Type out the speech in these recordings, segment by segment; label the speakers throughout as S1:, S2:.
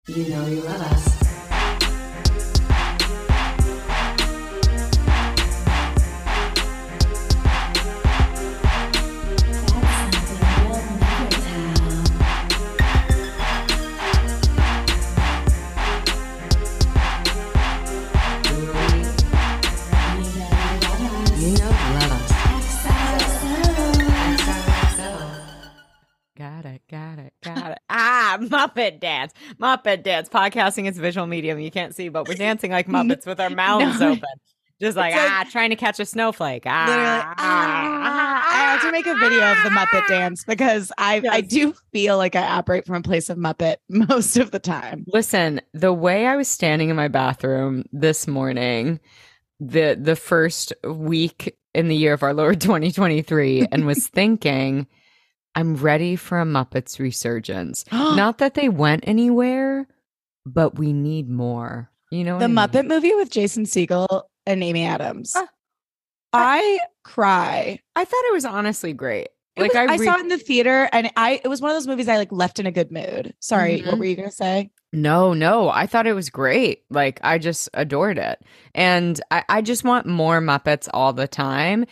S1: You know you love us. You know you love us.
S2: Got it. Muppet dance. Muppet dance. Podcasting is a visual medium. You can't see, but we're dancing like Muppets with our mouths open. Just like, trying to catch a snowflake.
S3: I have to make a video of the Muppet dance because I do feel like I operate from a place of Muppet most of the time.
S2: Listen, the way I was standing in my bathroom this morning, the first week in the year of our Lord 2023, and was thinking, I'm ready for a Muppets resurgence. Not that they went anywhere, but we need more. You know,
S3: the Muppet movie with Jason Segel and Amy Adams. I cry.
S2: I thought it was honestly great.
S3: I saw it in the theater, and it was one of those movies I left in a good mood. Sorry, what were you gonna say?
S2: No, I thought it was great. I just adored it, and I just want more Muppets all the time.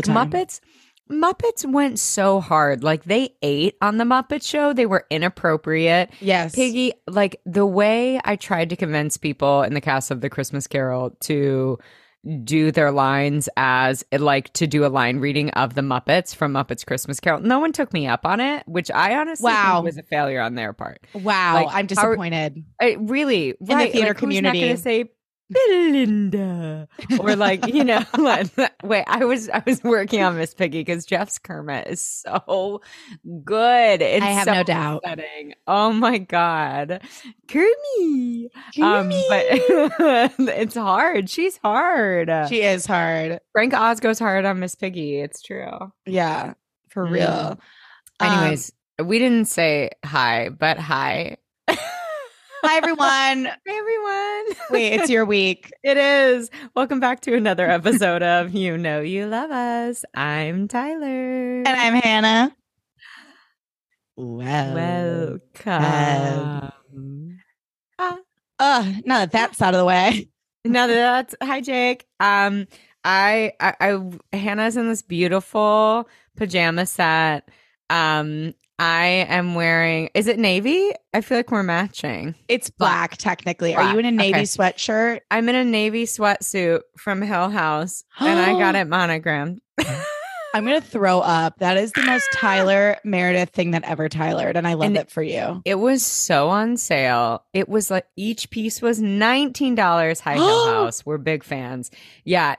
S2: Muppets went so hard. They ate on the Muppet Show. They were inappropriate.
S3: Yes.
S2: Piggy, the way I tried to convince people in the cast of The Christmas Carol to do their lines as to do a line reading of the Muppets from Muppets Christmas Carol. No one took me up on it, which I honestly think was a failure on their part.
S3: Wow. I'm disappointed.
S2: Really,
S3: in the theater community.
S2: Who's not going to say Belinda or wait, I was working on Miss Piggy because Jeff's Kermit is so good. I
S3: have no doubt.
S2: Upsetting. Oh my god, Kermit. But it's hard. She's hard.
S3: She is hard.
S2: Frank Oz goes hard on Miss Piggy. It's true.
S3: Yeah, for real.
S2: Anyways, we didn't say hi, but hi.
S3: Hi, everyone.
S2: Hey, everyone.
S3: Wait, it's your week.
S2: It is. Welcome back to another episode of You Know You Love Us. I'm Tyler.
S3: And I'm Hannah.
S2: Welcome.
S3: Now that that's out of the way.
S2: Hi, Jake. Hannah's in this beautiful pajama set. I am wearing, is it navy? I feel like we're matching.
S3: It's black, technically. Are you in a navy sweatshirt?
S2: I'm in a navy sweatsuit from Hill House, and I got it monogrammed.
S3: I'm going to throw up. That is the most Tyler Meredith thing that ever Tylered, and I love it for you.
S2: It was so on sale. It was each piece was $19. Hi, Hill House. We're big fans. Yeah,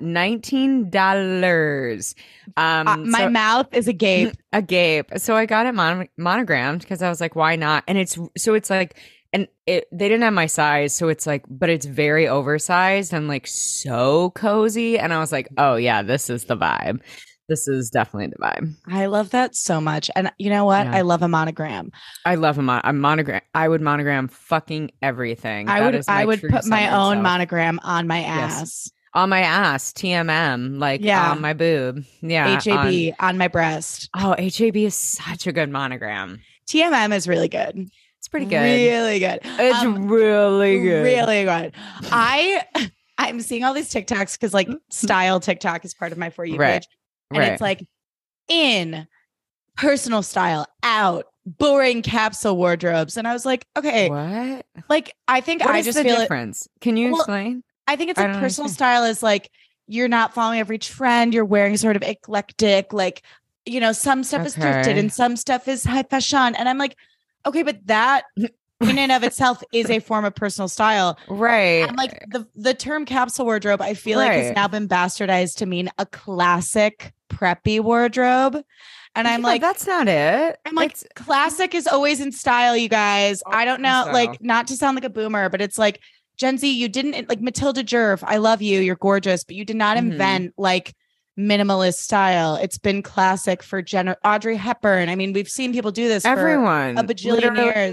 S2: $19.
S3: My mouth is agape.
S2: Agape. So I got it monogrammed because I was like, why not? And they didn't have my size, so it's but it's very oversized and so cozy. And I was like, oh yeah, this is the vibe. This is definitely the vibe.
S3: I love that so much. And you know what? Yeah. I love a monogram.
S2: I love a monogram. I would monogram fucking everything.
S3: I would put my own monogram on my ass.
S2: Yes. On my ass, TMM, on my boob. Yeah.
S3: HAB on my breast.
S2: Oh, HAB is such a good monogram.
S3: TMM is really good.
S2: It's pretty good.
S3: Really good.
S2: It's really good.
S3: Really good. I'm seeing all these TikToks because style TikTok is part of my For You page. And it's in personal style, out, boring capsule wardrobes. And I was like, okay.
S2: What?
S3: I think
S2: what
S3: I
S2: is
S3: just
S2: the
S3: feel
S2: difference? Can you explain?
S3: I think it's personal style is you're not following every trend. You're wearing sort of eclectic, some stuff is thrifted and some stuff is high fashion. And I'm like, okay, but that in and of itself is a form of personal style.
S2: Right.
S3: I'm the term capsule wardrobe, I feel like has now been bastardized to mean a classic preppy wardrobe. And I'm
S2: that's not it.
S3: I'm classic is always in style, you guys. I don't know, not to sound like a boomer, but it's Gen Z, you didn't Matilda Jerv. I love you. You're gorgeous, but you did not invent minimalist style. It's been classic for Audrey Hepburn. I mean, we've seen people do this
S2: everyone
S3: for a bajillion years.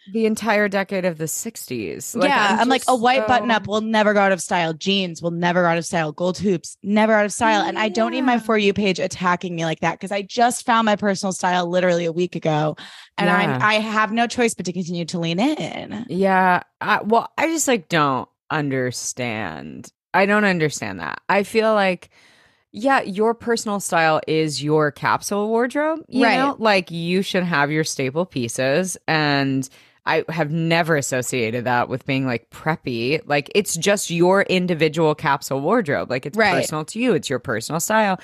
S2: the entire decade of the 60s.
S3: I'm like, a white button up will never go out of style. Jeans will never go out of style. Gold hoops, never out of style. And I don't need my For You page attacking me like that, because I just found my personal style literally a week ago. And I have no choice but to continue to lean in.
S2: Yeah. I just like don't understand. I don't understand that. I feel like, yeah, your personal style is your capsule wardrobe. You know? Like, you should have your staple pieces. And I have never associated that with being like preppy. Like, it's just your individual capsule wardrobe. Like, it's personal to you. It's your personal style.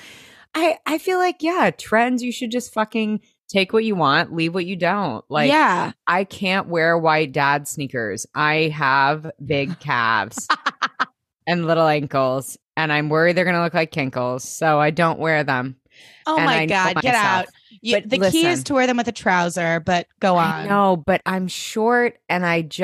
S2: I feel like, yeah, trends, you should just fucking take what you want, leave what you don't. Like, I can't wear white dad sneakers. I have big calves and little ankles, and I'm worried they're going to look like kinkles. So I don't wear them.
S3: Oh my God, get out. The key is to wear them with a trouser, but go on.
S2: No, but I'm short, and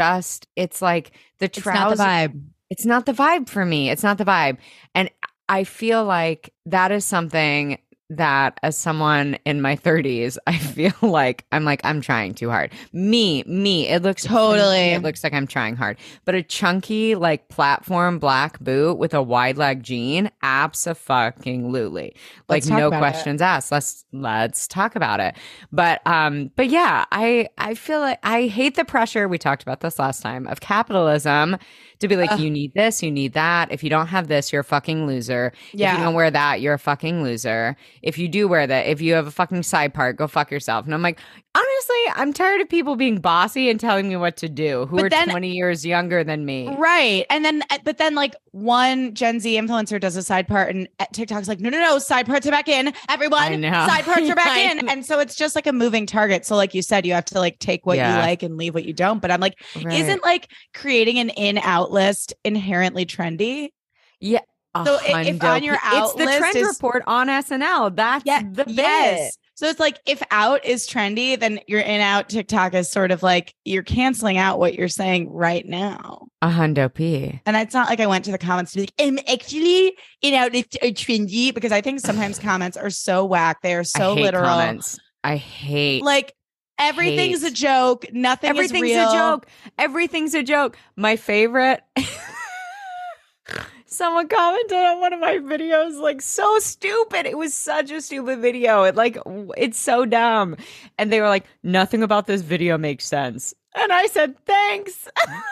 S2: it's like the trouser.
S3: It's not the vibe.
S2: It's not the vibe for me. It's not the vibe. And I feel like that is something that, as someone in my 30s, I feel like I'm trying too hard. Me, it looks like I'm trying hard. But a chunky, like, platform black boot with a wide leg jean, abso-fucking-lutely. Like, no questions asked. Let's talk about it. But yeah, I feel like I hate the pressure, we talked about this last time, of capitalism to be like, you need this, you need that. If you don't have this, you're a fucking loser.
S3: Yeah.
S2: If you don't wear that, you're a fucking loser. If you do wear that, if you have a fucking side part, go fuck yourself. And I'm like, honestly, I'm tired of people being bossy and telling me what to do who are 20 years younger than me.
S3: Right. And then, but then, like, one Gen Z influencer does a side part, and TikTok's like, no, side parts are back in. Everyone, side parts are back in. And so it's just like a moving target. So like you said, you have to like take what you like and leave what you don't. But I'm like, isn't like creating an in-out list inherently trendy?
S2: Yeah.
S3: So if on your out
S2: it's the
S3: list
S2: trend report on SNL. That's the bit.
S3: Yes. So it's like, if out is trendy, then your in out TikTok is sort of like you're canceling out what you're saying right now.
S2: $100p.
S3: And it's not like I went to the comments to be like, I'm actually in out it's trendy, because I think sometimes comments are so whack. They are so literal.
S2: Comments. I hate
S3: like everything's a joke. Nothing is real.
S2: Everything's a joke. My favorite. Someone commented on one of my videos, like, so stupid. It was such a stupid video. It's so dumb. And they were like, nothing about this video makes sense. And I said, thanks.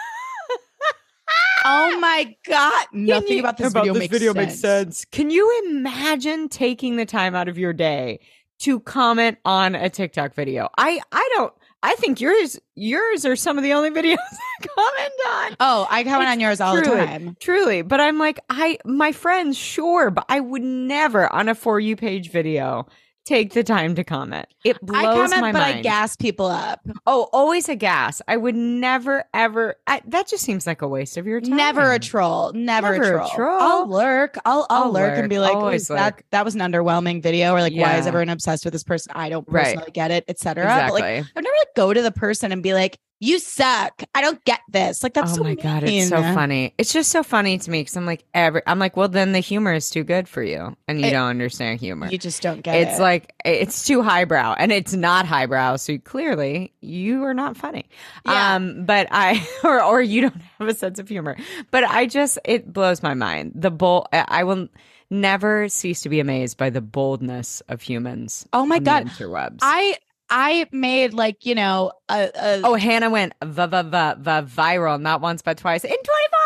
S3: Oh my God. Nothing about this video makes sense.
S2: Can you imagine taking the time out of your day to comment on a TikTok video? I think yours are some of the only videos I comment on.
S3: Oh, I comment on yours all the time.
S2: Truly. But I'm like, my friends, sure, but I would never on a For You page video take the time to comment. It blows my mind.
S3: But I gas people up.
S2: Oh, always a gas. I would never, ever. That just seems like a waste of your time.
S3: Never a troll. Never a troll. I'll lurk. I'll lurk and be like, that was an underwhelming video. Or like, why is everyone obsessed with this person? I don't personally get it, etc.
S2: Exactly.
S3: But like, I've never like go to the person and be like, you suck. I don't get this. Like, that's
S2: oh my God, it's so funny. It's just so funny to me, because I'm like, well, then the humor is too good for you, and you don't understand humor.
S3: You just don't get it.
S2: It's like, it's too highbrow, and it's not highbrow. So clearly, you are not funny.
S3: Yeah.
S2: But or you don't have a sense of humor. But it blows my mind. I will never cease to be amazed by the boldness of humans.
S3: Oh my God,
S2: interwebs.
S3: I made like,
S2: Hannah went viral, not once, but twice in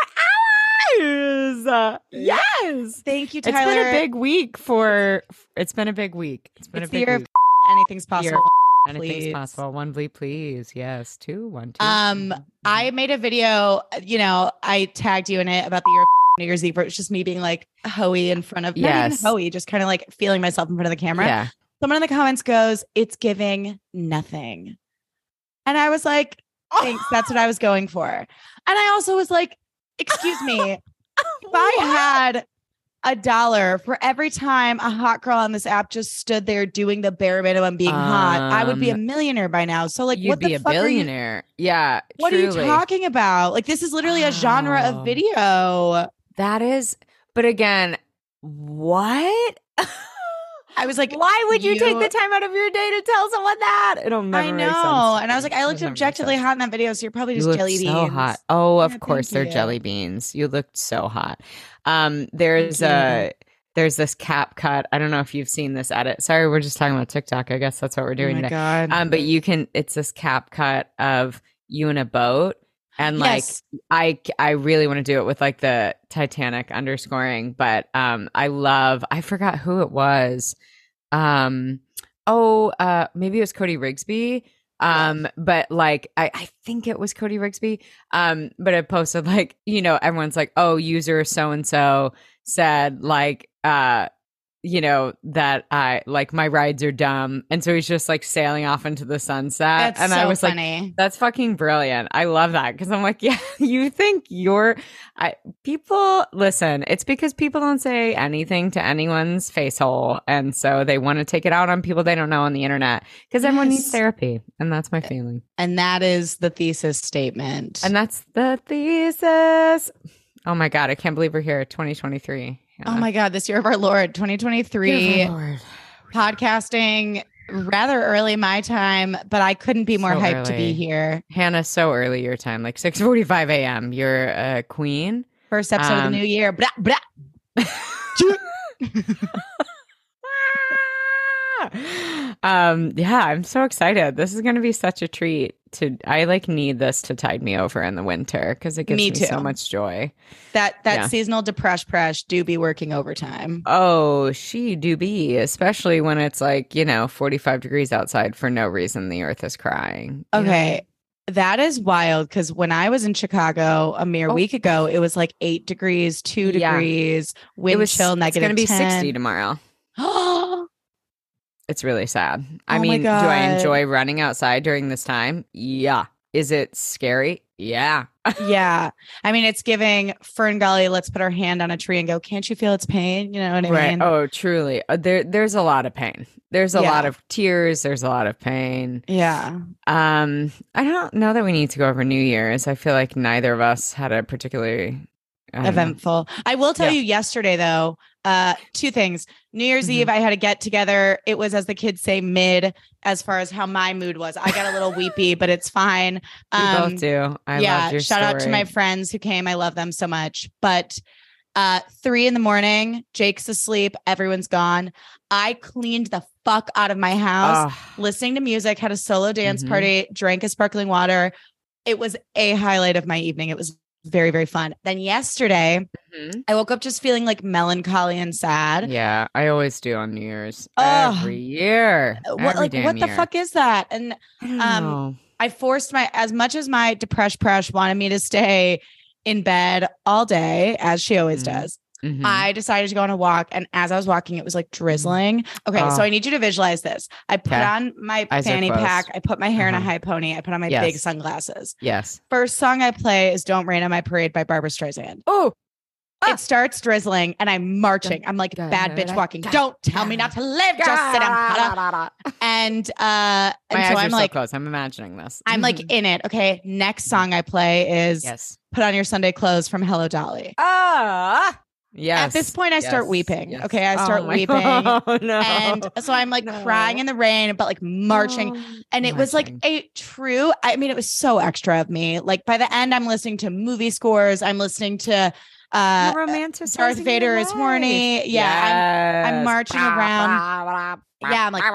S2: 24 hours. Yes.
S3: Thank you, Tyler.
S2: It's been a big week it's been a big week.
S3: Anything's possible.
S2: Anything's possible. One bleep, please. Yes. 2, 1, 2.
S3: I made a video, I tagged you in it about the year of New Year's Eve, where it's just me being like hoey in front of, not even hoey, just kind of like feeling myself in front of the camera.
S2: Yeah.
S3: Someone in the comments goes, it's giving nothing. And I was like, thanks. That's what I was going for. And I also was like, excuse me, if I had $1 for every time a hot girl on this app just stood there doing the bare minimum being hot, I would be a millionaire by now. So like,
S2: you'd be a billionaire. Yeah.
S3: What are you talking about? Like, this is literally a genre of video.
S2: That is, but again, what?
S3: I was like,
S2: why would you take the time out of your day to tell someone that? It'll never make sense.
S3: And I was like, I looked objectively hot in that video, so you're probably just jelly beans.
S2: So hot. Oh, of course they're jelly beans. You looked so hot. There's this cap cut. I don't know if you've seen this edit. Sorry, we're just talking about TikTok. I guess that's what we're doing today.
S3: God.
S2: But it's this cap cut of you in a boat. And I really want to do it with like the Titanic underscoring, but I forgot who it was. Maybe it was Cody Rigsby. But like I think it was Cody Rigsby. But it posted like, everyone's like, oh, user so and so said like that I like my rides are dumb. And so he's just like sailing off into the sunset.
S3: That's
S2: I was
S3: funny.
S2: like, that's fucking brilliant. I love that. Because I'm like, yeah, you think people listen, it's because people don't say anything to anyone's face hole. And so they want to take it out on people they don't know on the internet because everyone needs therapy. And that's my feeling.
S3: And that is the thesis statement.
S2: And that's the thesis. Oh my God. I can't believe we're here. 2023.
S3: Oh my God, this year of our Lord, 2023, podcasting rather early my time, but I couldn't be more hyped to be here.
S2: Hannah, so early your time, like 6:45 a.m. You're a queen.
S3: First episode of the new year. Blah, blah.
S2: Yeah, I'm so excited. This is going to be such a treat. I need this to tide me over in the winter because it gives me so much joy.
S3: That seasonal depress do be working overtime.
S2: Oh, she do be, especially when it's like 45 degrees outside for no reason. The earth is crying.
S3: Okay, that is wild because when I was in Chicago a mere week ago, it was like 8 degrees, 2 degrees, wind chill, negative.
S2: It's going to be
S3: 10.
S2: 60 tomorrow. It's really sad. I
S3: mean,
S2: do I enjoy running outside during this time? Yeah. Is it scary? Yeah.
S3: Yeah. I mean, it's giving Fern Gully, let's put our hand on a tree and go, can't you feel its pain? You know what I mean?
S2: Oh, truly. There's a lot of pain. There's a lot of tears. There's a lot of pain.
S3: Yeah.
S2: I don't know that we need to go over New Year's. I feel like neither of us had a particularly
S3: eventful. I will tell you yesterday, though, 2 things. New Year's Eve, I had a get together. It was, as the kids say, mid as far as how my mood was. I got a little weepy, but it's fine.
S2: We both do. I loved your
S3: shout out to my friends who came. I love them so much. But 3 a.m, Jake's asleep. Everyone's gone. I cleaned the fuck out of my house, listening to music, had a solo dance party, drank a sparkling water. It was a highlight of my evening. It was very, very fun. Then yesterday, I woke up just feeling like melancholy and sad.
S2: Yeah, I always do on New Year's. Every year.
S3: What the fuck is that? And I forced as much as my depresh wanted me to stay in bed all day, as she always does. I decided to go on a walk. And as I was walking, it was like drizzling. Okay, so I need you to visualize this. I put on my fanny pack. I put my hair in a high pony. I put on my big sunglasses.
S2: Yes.
S3: First song I play is Don't Rain on My Parade by Barbra Streisand.
S2: Oh,
S3: it starts drizzling and I'm marching. I'm like bad bitch walking. Don't tell me not to live. Just sit down. And my eyes
S2: so I'm like, so close. I'm imagining this.
S3: I'm like in it. Okay. Next song I play is Put On Your Sunday Clothes from Hello Dolly.
S2: Yes.
S3: At this point, I start weeping.
S2: Yes.
S3: Okay. I start weeping.
S2: Oh, no.
S3: And so I'm like crying in the rain, but like marching. And it was like it was so extra of me. Like by the end, I'm listening to movie scores. I'm listening to Darth Vader is horny. Yeah. I'm marching around. Yeah. I'm like,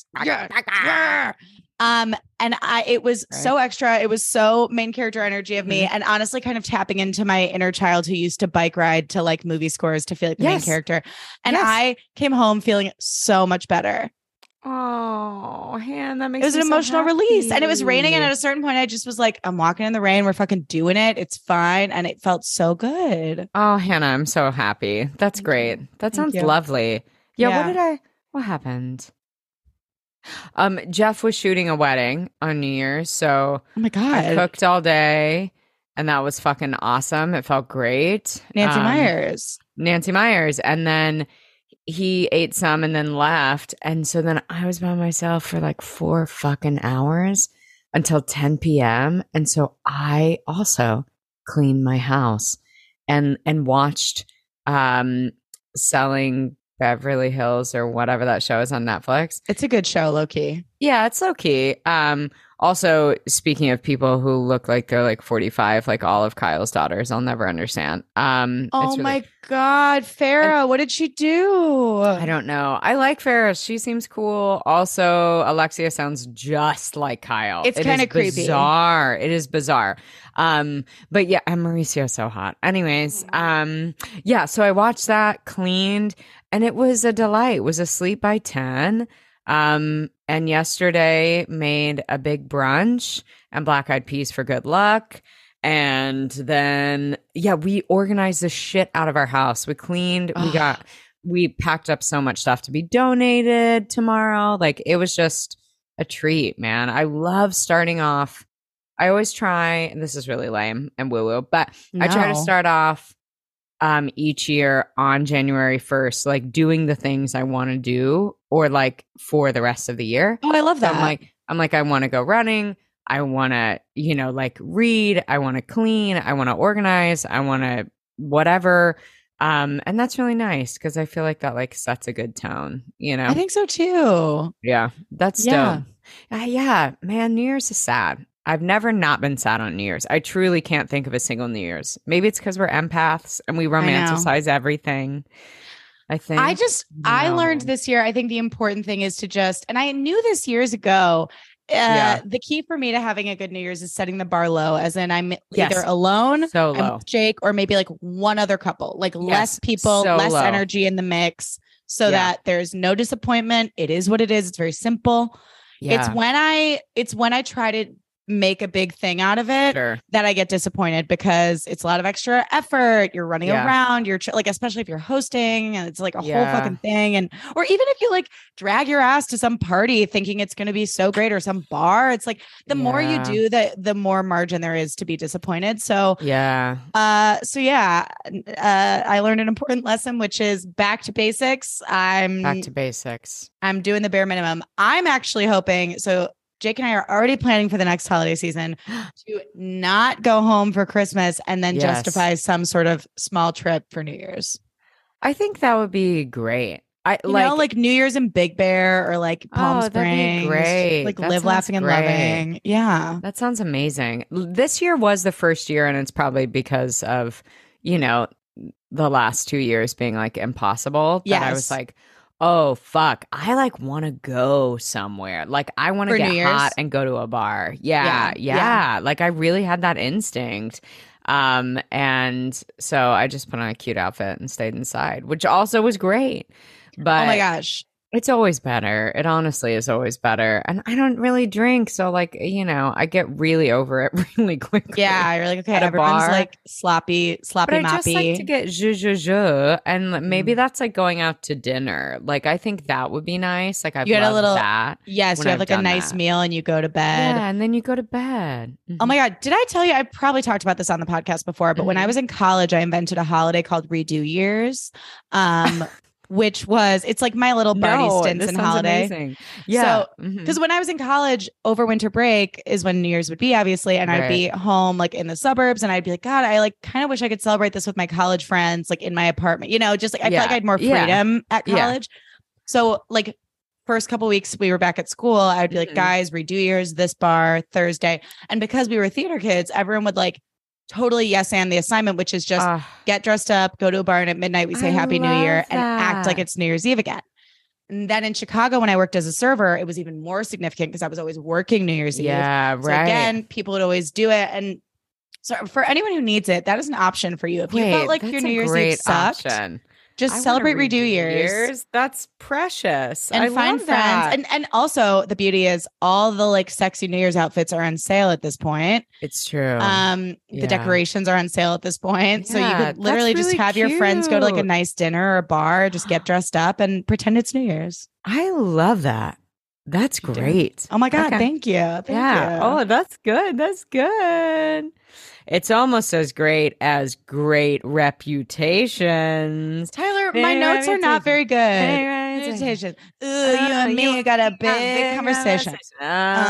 S3: yes. And it was so extra. It was so main character energy of me, and honestly kind of tapping into my inner child who used to bike ride to like movie scores to feel like the main character. And I came home feeling so much better.
S2: Oh, Han, that makes
S3: it was an emotional release. And it was raining. And at a certain point, I just was like, I'm walking in the rain. We're fucking doing it. It's fine. And it felt so good.
S2: Oh, Hannah, I'm so happy. That's great. That sounds lovely. Yeah. What happened? Jeff was shooting a wedding on New Year's, so
S3: oh my God,
S2: I cooked all day, and that was fucking awesome. It felt great.
S3: Nancy Myers,
S2: and then he ate some and then left, and so then I was by myself for like 4 fucking hours until 10 p.m. And so I also cleaned my house and watched Selling Beverly Hills or whatever that show is on Netflix.
S3: It's a good show, low-key.
S2: Yeah, it's low-key. Also, speaking of people who look like they're like 45, like all of Kyle's daughters, I'll never understand.
S3: Oh my God, Farrah, what did she do?
S2: I don't know. I like Farrah. She seems cool. Also, Alexia sounds just like Kyle.
S3: It's kind of creepy.
S2: Bizarre. It is bizarre. But yeah, and Mauricio's so hot. Anyways, yeah, so I watched that, cleaned, and it was a delight. It was a sleep by 10. And yesterday made a big brunch and black eyed peas for good luck. And then, yeah, we organized the shit out of our house. We cleaned, we packed up so much stuff to be donated tomorrow. Like, it was just a treat, man. I love starting off. I always try, and this is really lame and woo-woo, but I try to start off each year on January 1st, like doing the things I want to do or like for the rest of the year.
S3: Oh, I love that.
S2: So I'm like, I want to go running. I want to, like read. I want to clean. I want to organize. I want to whatever. And that's really nice because I feel like that like sets a good tone,
S3: I think so too.
S2: Yeah, that's dope. Yeah, man, New Year's is sad. I've never not been sad on New Year's. I truly can't think of a single New Year's. Maybe it's because we're empaths and we romanticize everything. I think. I learned this year, I think the important thing is to just, and I knew this years ago, the key for me to having a good New Year's is setting the bar low, as in I'm either alone, so
S3: I'm with Jake, or maybe like one other couple, like less people,
S2: so
S3: less
S2: low.
S3: Energy in the mix so that there's no disappointment. It is what it is. It's very simple. Yeah. It's when I try to make a big thing out of it that I get disappointed because it's a lot of extra effort. You're running around, you're like, especially if you're hosting and it's like a whole fucking thing. And, or even if you like drag your ass to some party thinking it's going to be so great or some bar, it's like the more you do that, the more margin there is to be disappointed. So, I learned an important lesson, which is back to basics. I'm doing the bare minimum. I'm actually hoping, so Jake and I are already planning for the next holiday season to not go home for Christmas and then justify some sort of small trip for New Year's.
S2: I think that would be great.
S3: Like New Year's in Big Bear or like Palm Springs.
S2: That'd be great.
S3: Like live, laughing, and loving. Yeah.
S2: That sounds amazing. This year was the first year, and it's probably because of, the last 2 years being like impossible. That I was like, oh, fuck. I like want to go somewhere. Like I want to get hot and go to a bar. Yeah. Like I really had that instinct. And so I just put on a cute outfit and stayed inside, which also was great. But
S3: oh my gosh.
S2: It's always better. It honestly is always better. And I don't really drink. So like, I get really over it really quickly.
S3: Yeah. You're like, okay, everyone's like sloppy,
S2: but I
S3: mappy.
S2: just like to get zhuzh. And maybe that's like going out to dinner. Like, I think that would be nice. Like I've loved that.
S3: Yes. You have like a nice meal and you go to bed.
S2: Yeah. And then you go to bed. Mm-hmm.
S3: Oh my God. Did I tell you? I probably talked about this on the podcast before, but when I was in college, I invented a holiday called Redo Years. Which was, it's like my little Barney Stinson holiday.
S2: Amazing. Yeah.
S3: So, because when I was in college over winter break is when New Year's would be, obviously. And I'd be home like in the suburbs and I'd be like, God, I like kind of wish I could celebrate this with my college friends, like in my apartment, just like, I felt like I had more freedom at college. So like first couple weeks we were back at school, I would be like, guys, Redo Years, this bar Thursday. And because we were theater kids, everyone would like totally yes and the assignment, which is just get dressed up, go to a bar, and at midnight we say Happy New Year and act like it's New Year's Eve again. And then in Chicago, when I worked as a server, it was even more significant because I was always working New Year's Eve.
S2: Yeah,
S3: so again, people would always do it. And so for anyone who needs it, that is an option for you. If you felt like your New Year's Eve sucked, just celebrate Redo Years.
S2: That's precious.
S3: And find friends. And also the beauty is all the like sexy New Year's outfits are on sale at this point.
S2: It's true.
S3: The decorations are on sale at this point. So you could literally just have your friends go to like a nice dinner or a bar, just get dressed up and pretend it's New Year's.
S2: I love that. That's great.
S3: Oh my God. Thank you. Thank you.
S2: Oh, that's good. That's good. It's almost as great as Great Reputations.
S3: Tyler, my notes are not very good. Reputations. You and me got a big conversation. And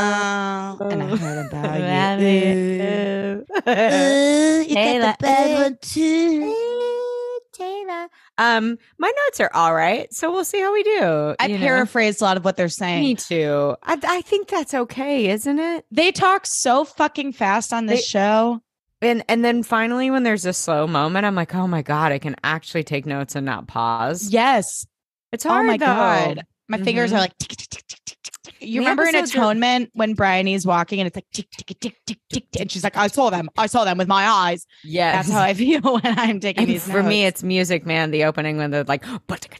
S3: I heard about you. You got the bad one too.
S2: Taylor, My notes are all right, so we'll see how we do.
S3: I
S2: you know?
S3: paraphrased a lot of what they're saying.
S2: Me too. I think that's okay, isn't it?
S3: They talk so fucking fast on this show.
S2: And then finally, when there's a slow moment, I'm like, oh my God, I can actually take notes and not pause.
S3: Yes.
S2: It's hard,
S3: oh my
S2: though.
S3: God. My fingers are like tick, tick, tick, tick, tick, tick. You remember in Atonement when Bryony's walking and it's like tick, tick, tick, tick, tick, and she's like, I saw them with my eyes.
S2: Yes.
S3: That's how I feel when I'm taking these
S2: For
S3: notes.
S2: me, it's Music Man, the opening when they're like,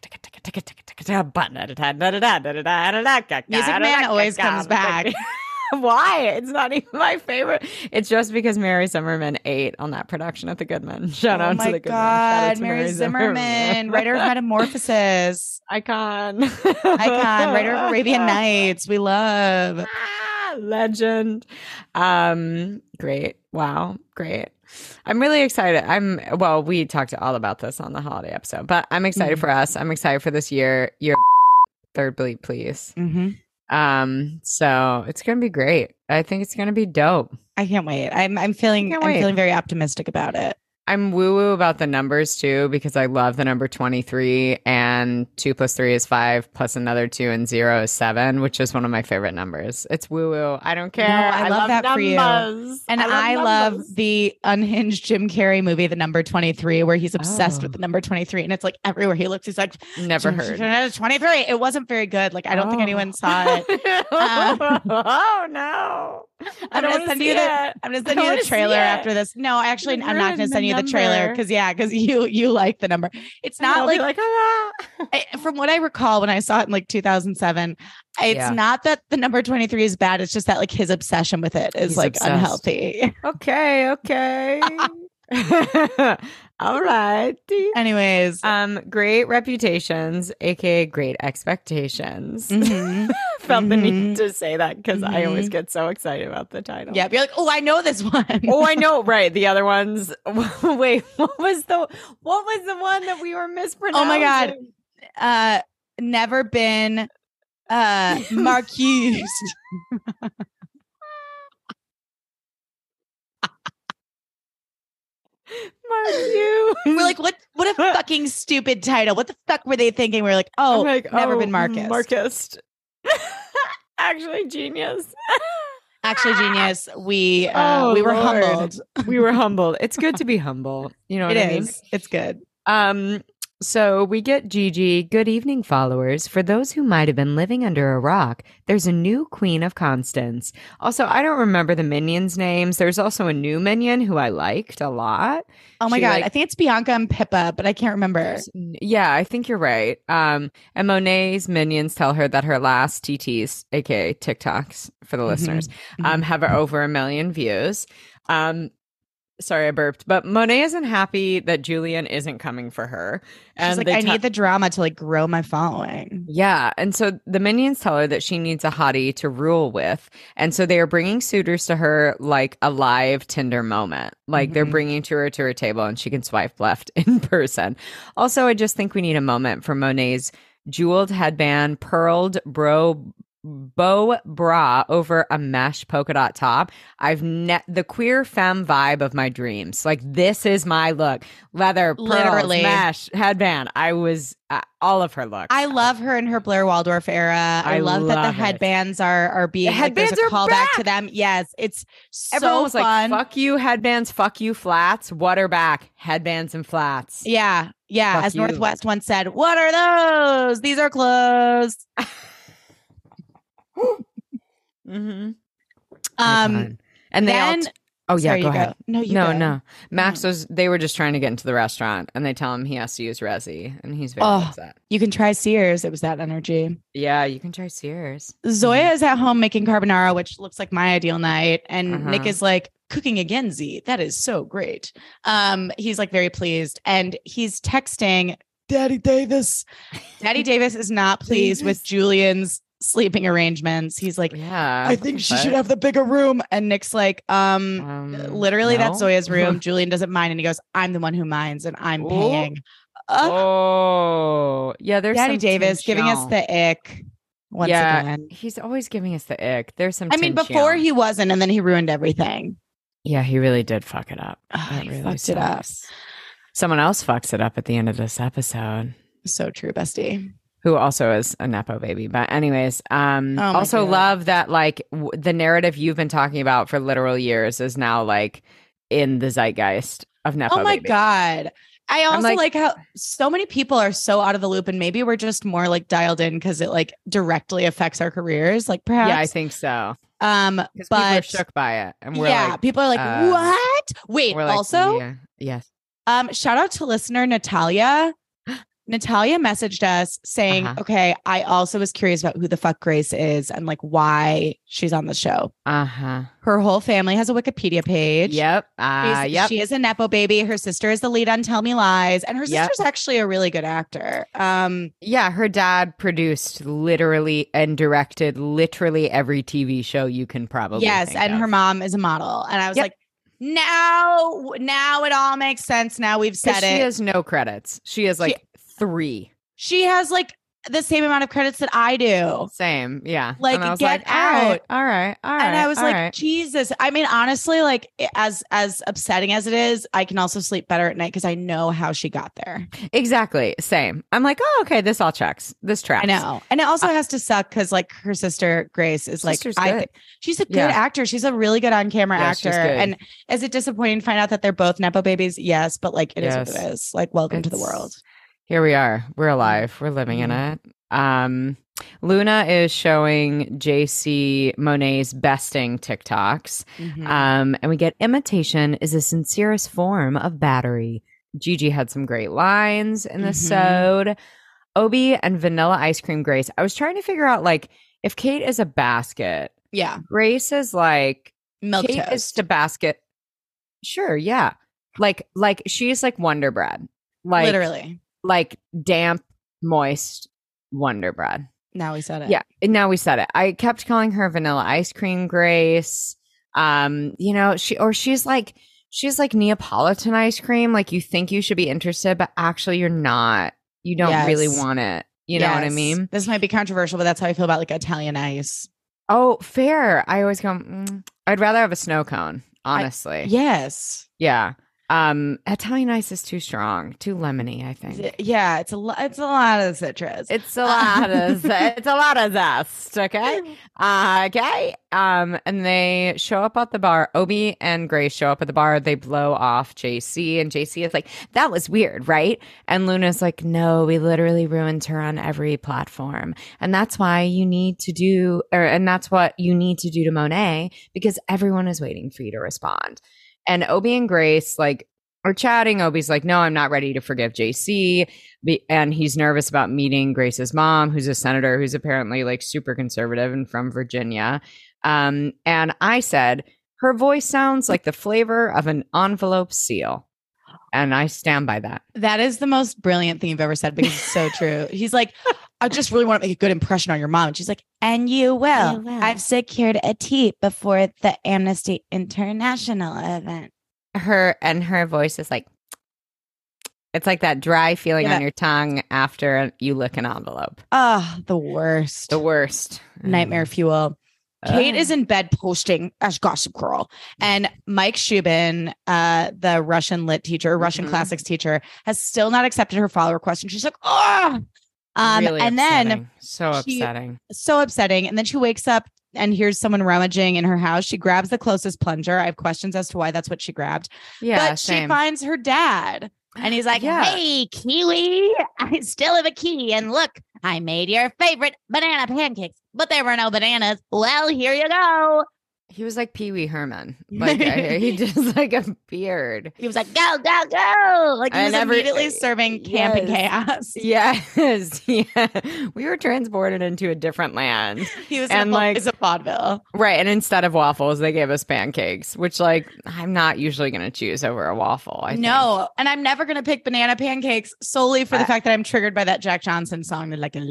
S2: Music
S3: Man always comes back.
S2: Why? It's not even my favorite. It's just because Mary Zimmerman ate on that production at the Goodman. Shout out to the Goodman. Shout out to
S3: Mary Zimmerman, writer of Metamorphosis.
S2: Icon.
S3: Writer of Arabian Nights. We love.
S2: Legend. Great. Wow. Great. I'm really excited. We talked all about this on the holiday episode, but I'm excited for us. I'm excited for this year. Your third bleep, please.
S3: Mm-hmm.
S2: So it's gonna be great. I think it's gonna be dope.
S3: I can't wait. I'm feeling very optimistic about it.
S2: I'm woo-woo about the numbers too, because I love the number 23, and 2 + 3 is 5 plus another 2 and 0 is 7, which is one of my favorite numbers. It's woo-woo. I don't care.
S3: No, I love that
S2: numbers.
S3: for you. And I love the unhinged Jim Carrey movie, The Number 23, where he's obsessed with the number 23. And it's like everywhere he looks, he's like,
S2: never heard.
S3: 23. It wasn't very good. Like, I don't think anyone saw it.
S2: Oh no.
S3: I'm gonna send you the trailer after this. No, actually, I'm not gonna send you the trailer because you like the number. It's not like from what I recall when I saw it in like 2007. It's not that the number 23 is bad. It's just that like his obsession with it is like obsessed. Unhealthy.
S2: Okay. All right.
S3: Anyways,
S2: great reputations, aka great expectations.
S3: Mm-hmm.
S2: Felt the need to say that because I always get so excited about the title.
S3: Yeah, you're like, oh, I know this one.
S2: Oh, I know. Right, the other ones. Wait, what was the one that we were mispronouncing?
S3: Oh my God, never been Marquise. We're like, what a fucking stupid title. What the fuck were they thinking? We're like, never been Marcus.
S2: Marcus. Actually genius.
S3: Actually genius. We were humbled.
S2: We were humbled. It's good to be humble. You know what I mean?
S3: It's good.
S2: So we get Gigi. Good evening, followers. For those who might have been living under a rock, there's a new Queen of Constance. Also, I don't remember the minions' names. There's also a new minion who I liked a lot.
S3: Oh my God. I think it's Bianca and Pippa, but I can't remember.
S2: Yeah, I think you're right. And Monet's minions tell her that her last TTs, aka TikToks for the listeners, have over 1 million views. Sorry, I burped. But Monet isn't happy that Julian isn't coming for her. And
S3: she's like, I need the drama to like grow my following.
S2: Yeah. And so the minions tell her that she needs a hottie to rule with. And so they are bringing suitors to her like a live Tinder moment. Like they're bringing her to her table and she can swipe left in person. Also, I just think we need a moment for Monet's jeweled headband, pearled bow bra over a mesh polka dot top. The queer femme vibe of my dreams. Like, this is my look. Leather, pearls, mesh, headband. I was all of her looks.
S3: I love her in her Blair Waldorf era. I love that the headbands are being
S2: headbands
S3: like, there's a callback
S2: back
S3: to them. Yes, it's so
S2: everyone was
S3: fun.
S2: Like, fuck you headbands, fuck you flats. What are back? Headbands and flats.
S3: Yeah.
S2: Fuck
S3: As
S2: you.
S3: Northwest once said, what are those? These are clothes.
S2: And
S3: then
S2: go ahead.
S3: No.
S2: Max they were just trying to get into the restaurant and they tell him he has to use Resi and he's very upset.
S3: You can try Sears. It was that energy.
S2: Yeah, you can try Sears.
S3: Zoya is at home making carbonara, which looks like my ideal night. And Nick is like, cooking again, Z. That is so great. He's like very pleased and he's texting Daddy Davis. Daddy Davis is not pleased with Julian's sleeping arrangements. He's like, I think she should have the bigger room. And Nick's like, literally, that's Zoya's room. Julian doesn't mind. And he goes, I'm the one who minds and I'm paying.
S2: Yeah, there's
S3: Daddy Davis giving us the ick once again.
S2: He's always giving us the ick. There's some
S3: before he wasn't, and then he ruined everything.
S2: Yeah, he really did fuck it up.
S3: He really fucked it up.
S2: Someone else fucks it up at the end of this episode.
S3: So true, bestie.
S2: Who also is a Nepo baby. But anyways, also
S3: God.
S2: love that like the narrative you've been talking about for literal years is now like in the zeitgeist of Nepo
S3: Oh my
S2: baby.
S3: God. I also like how so many people are so out of the loop, and maybe we're just more like dialed in because it like directly affects our careers. Like perhaps.
S2: Yeah, I think so.
S3: But
S2: people are shook by it. And we're like,
S3: people are like, what? Wait,
S2: we're like,
S3: also,
S2: yes.
S3: Shout out to listener Natalia. Natalia messaged us saying, okay, I also was curious about who the fuck Grace is and like why she's on the show. Her whole family has a Wikipedia page.
S2: Yep.
S3: She is a Nepo baby. Her sister is the lead on Tell Me Lies. And her sister's actually a really good actor.
S2: Yeah, her dad produced literally and directed literally every TV show you can probably think
S3: and
S2: of.
S3: her mom is a model. And I was like, now it all makes sense. Now we've said it.
S2: She has no credits. She has like 3.
S3: She has like the same amount of credits that I do.
S2: Same. Yeah.
S3: Like,
S2: and I was
S3: get
S2: like,
S3: out.
S2: All right.
S3: And I was like,
S2: right.
S3: Jesus. I mean, honestly, like as upsetting as it is, I can also sleep better at night because I know how she got there.
S2: Exactly. Same. I'm like, oh, okay, this all checks. This tracks.
S3: I know. And it also has to suck because like her sister Grace is like, I think she's a good actor. She's a really good on-camera actor. And is it disappointing to find out that they're both Nepo babies? Yes, but like it is what it is. Like, welcome to the world.
S2: Here we are. We're alive. We're living in it. Luna is showing JC Monet's besting TikToks. And we get imitation is the sincerest form of battery. Gigi had some great lines in the sode. Obi and Vanilla Ice Cream Grace. I was trying to figure out like if Kate is a basket.
S3: Yeah.
S2: Grace is like
S3: milk
S2: Kate
S3: toast.
S2: is the basket. Sure. Yeah. Like she's like Wonder Bread. Like
S3: literally. Like
S2: damp, moist Wonder Bread.
S3: Now we said it.
S2: Yeah, now we said it. I kept calling her Vanilla Ice Cream Grace. You know, she's like Neapolitan ice cream. Like you think you should be interested, but actually you're not. You don't really want it. You know what I mean?
S3: This might be controversial, but that's how I feel about like Italian ice.
S2: Oh, fair. I always go, I'd rather have a snow cone, honestly.
S3: Yes.
S2: Yeah. Italian ice is too strong, too lemony, I think.
S3: Yeah, it's a lot of citrus.
S2: It's a lot of zest, okay? Okay. And they show up at the bar. Obi and Grace show up at the bar. They blow off JC, and JC is like, that was weird, right? And Luna's like, no, we literally ruined her on every platform. And that's why you need to do, and that's what you need to do to Monet, because everyone is waiting for you to respond. And Obi and Grace like are chatting. Obi's like, no, I'm not ready to forgive JC. And he's nervous about meeting Grace's mom, who's a senator, who's apparently like super conservative and from Virginia. And I said, her voice sounds like the flavor of an envelope seal. And I stand by that.
S3: That is the most brilliant thing you've ever said because it's so true. He's like, I just really want to make a good impression on your mom. And she's like, and you will. I've secured a seat before the Amnesty International event.
S2: Her voice is like, it's like that dry feeling on your tongue after you lick an envelope.
S3: Oh, the worst.
S2: The worst.
S3: Nightmare fuel. Kate is in bed posting as Gossip Girl. And Mike Shubin, the Russian lit teacher, Russian classics teacher, has still not accepted her follow request. And she's like, oh,
S2: really
S3: and
S2: upsetting.
S3: then
S2: so
S3: upsetting. And then she wakes up and hears someone rummaging in her house. She grabs the closest plunger. I have questions as to why that's what she grabbed.
S2: Yeah,
S3: but she finds her dad. And he's like, hey, Kiwi, I still have a key. And look, I made your favorite banana pancakes, but there were no bananas. Well, here you go.
S2: He was like Pee Wee Herman. Like he just like appeared.
S3: He was like, go, go, go. Like he was immediately serving camp and chaos.
S2: Yes. Yeah. We were transported into a different land.
S3: He was in a vaudeville.
S2: Right. And instead of waffles, they gave us pancakes, which like I'm not usually going to choose over a waffle. I think.
S3: And I'm never going to pick banana pancakes solely for the fact that I'm triggered by that Jack Johnson song. They're like,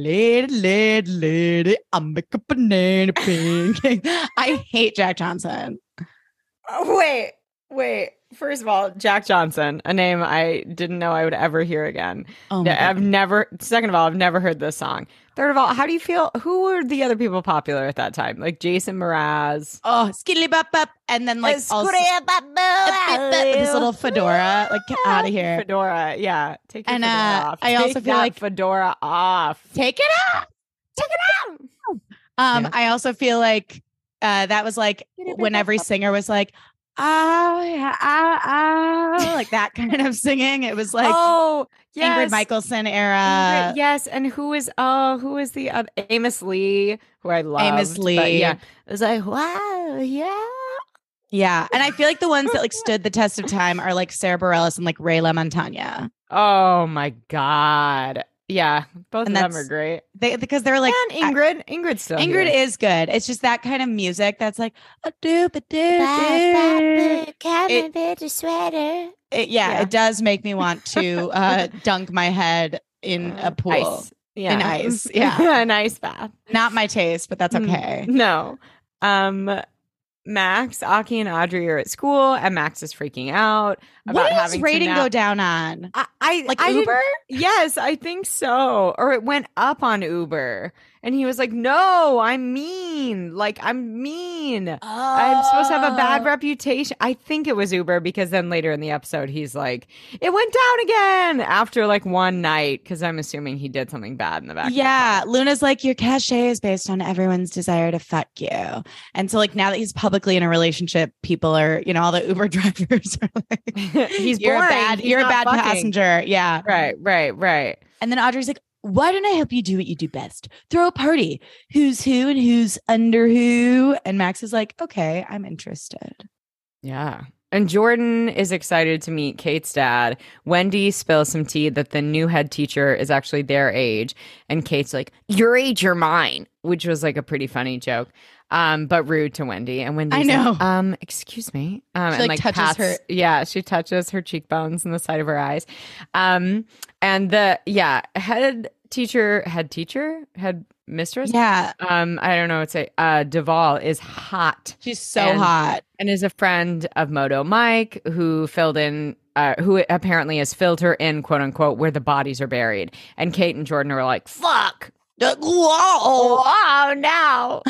S3: lady, I'll make a banana pancake. I hate Jack Johnson.
S2: Oh, wait. First of all, Jack Johnson, a name I didn't know I would ever hear again.
S3: Oh my God.
S2: Second of all, I've never heard this song. Third of all, how do you feel? Who were the other people popular at that time? Like Jason Mraz.
S3: Oh, skidly bop bop. And then like also this little fedora. Like, get out of here.
S2: Fedora. Yeah. Take your
S3: And
S2: fedora off.
S3: I also
S2: Take
S3: feel
S2: that
S3: like
S2: fedora off.
S3: take it out.
S2: Take it out. Yeah.
S3: I also feel like that was like when every singer was like, oh yeah, like that kind of singing. It was like
S2: oh, yes.
S3: Ingrid Michaelson era.
S2: Yes. And who is the other? Amos Lee, who I love.
S3: Amos Lee.
S2: Yeah. It was like, wow, yeah.
S3: Yeah. And I feel like the ones that like stood the test of time are like Sarah Bareilles and like Ray LaMontagne.
S2: Oh my God. Yeah, both
S3: And
S2: of them are great.
S3: Because they're like
S2: and Ingrid's still
S3: Ingrid
S2: here.
S3: is good. It's just that kind of music that's like a doop a doop. It does make me want to dunk my head in a pool.
S2: Ice. Yeah.
S3: In ice. Yeah.
S2: An ice bath.
S3: Not my taste, but that's okay.
S2: No. Max, Aki, and Audrey are at school, and Max is freaking out about
S3: what does
S2: having
S3: rating
S2: to
S3: go down on?
S2: I
S3: Like
S2: didn't-
S3: Uber?
S2: Yes, I think so. Or it went up on Uber. And he was like, no, I'm mean. Like, I'm mean. I'm supposed to have a bad reputation. I think it was Uber because then later in the episode, he's like, it went down again after like one night because I'm assuming he did something bad in the back.
S3: Yeah. Luna's like, your cachet is based on everyone's desire to fuck you. And so, like, now that he's publicly in a relationship, people are, all the Uber drivers are like, you're
S2: boring.
S3: you're a bad
S2: fucking
S3: passenger. Yeah.
S2: Right.
S3: And then Audrey's like, why don't I help you do what you do best? Throw a party. Who's who and who's under who? And Max is like, okay, I'm interested.
S2: Yeah. And Jordan is excited to meet Kate's dad. Wendy spills some tea that the new head teacher is actually their age. And Kate's like, your age or mine, which was like a pretty funny joke. But rude to Wendy. And Wendy's like, excuse me.
S3: She
S2: and
S3: like touches her.
S2: Yeah, she touches her cheekbones and the side of her eyes. And head mistress.
S3: Yeah.
S2: I don't know what to say. Duvall is hot.
S3: She's so hot.
S2: And is a friend of Moto Mike who filled in who apparently has filled her in, quote unquote, where the bodies are buried. And Kate and Jordan are like, fuck. Whoa, no.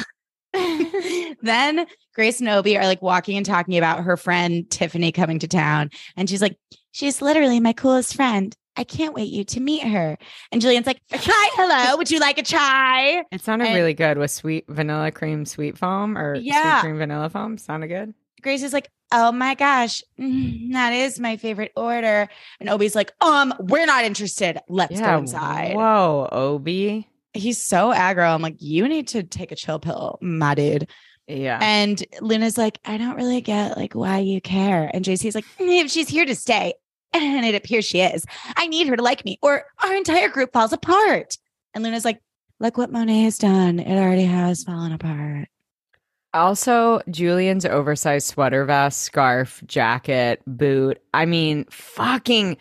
S3: Then Grace and Obi are like walking and talking about her friend Tiffany coming to town. And she's like, she's literally my coolest friend. I can't wait you to meet her. And Julian's like, hi, hello. Would you like a chai?
S2: It sounded really good with sweet vanilla cream sweet foam or sweet cream vanilla foam. Sounded good.
S3: Grace is like, oh my gosh, that is my favorite order. And Obi's like, we're not interested. Let's go inside.
S2: Whoa, Obi.
S3: He's so aggro. I'm like, you need to take a chill pill, my dude.
S2: Yeah.
S3: And Luna's like, I don't really get like why you care. And JC's like, if she's here to stay, and it appears she is, I need her to like me or our entire group falls apart. And Luna's like, look what Monet has done. It already has fallen apart.
S2: Also, Julian's oversized sweater vest, scarf, jacket, boot. I mean, fucking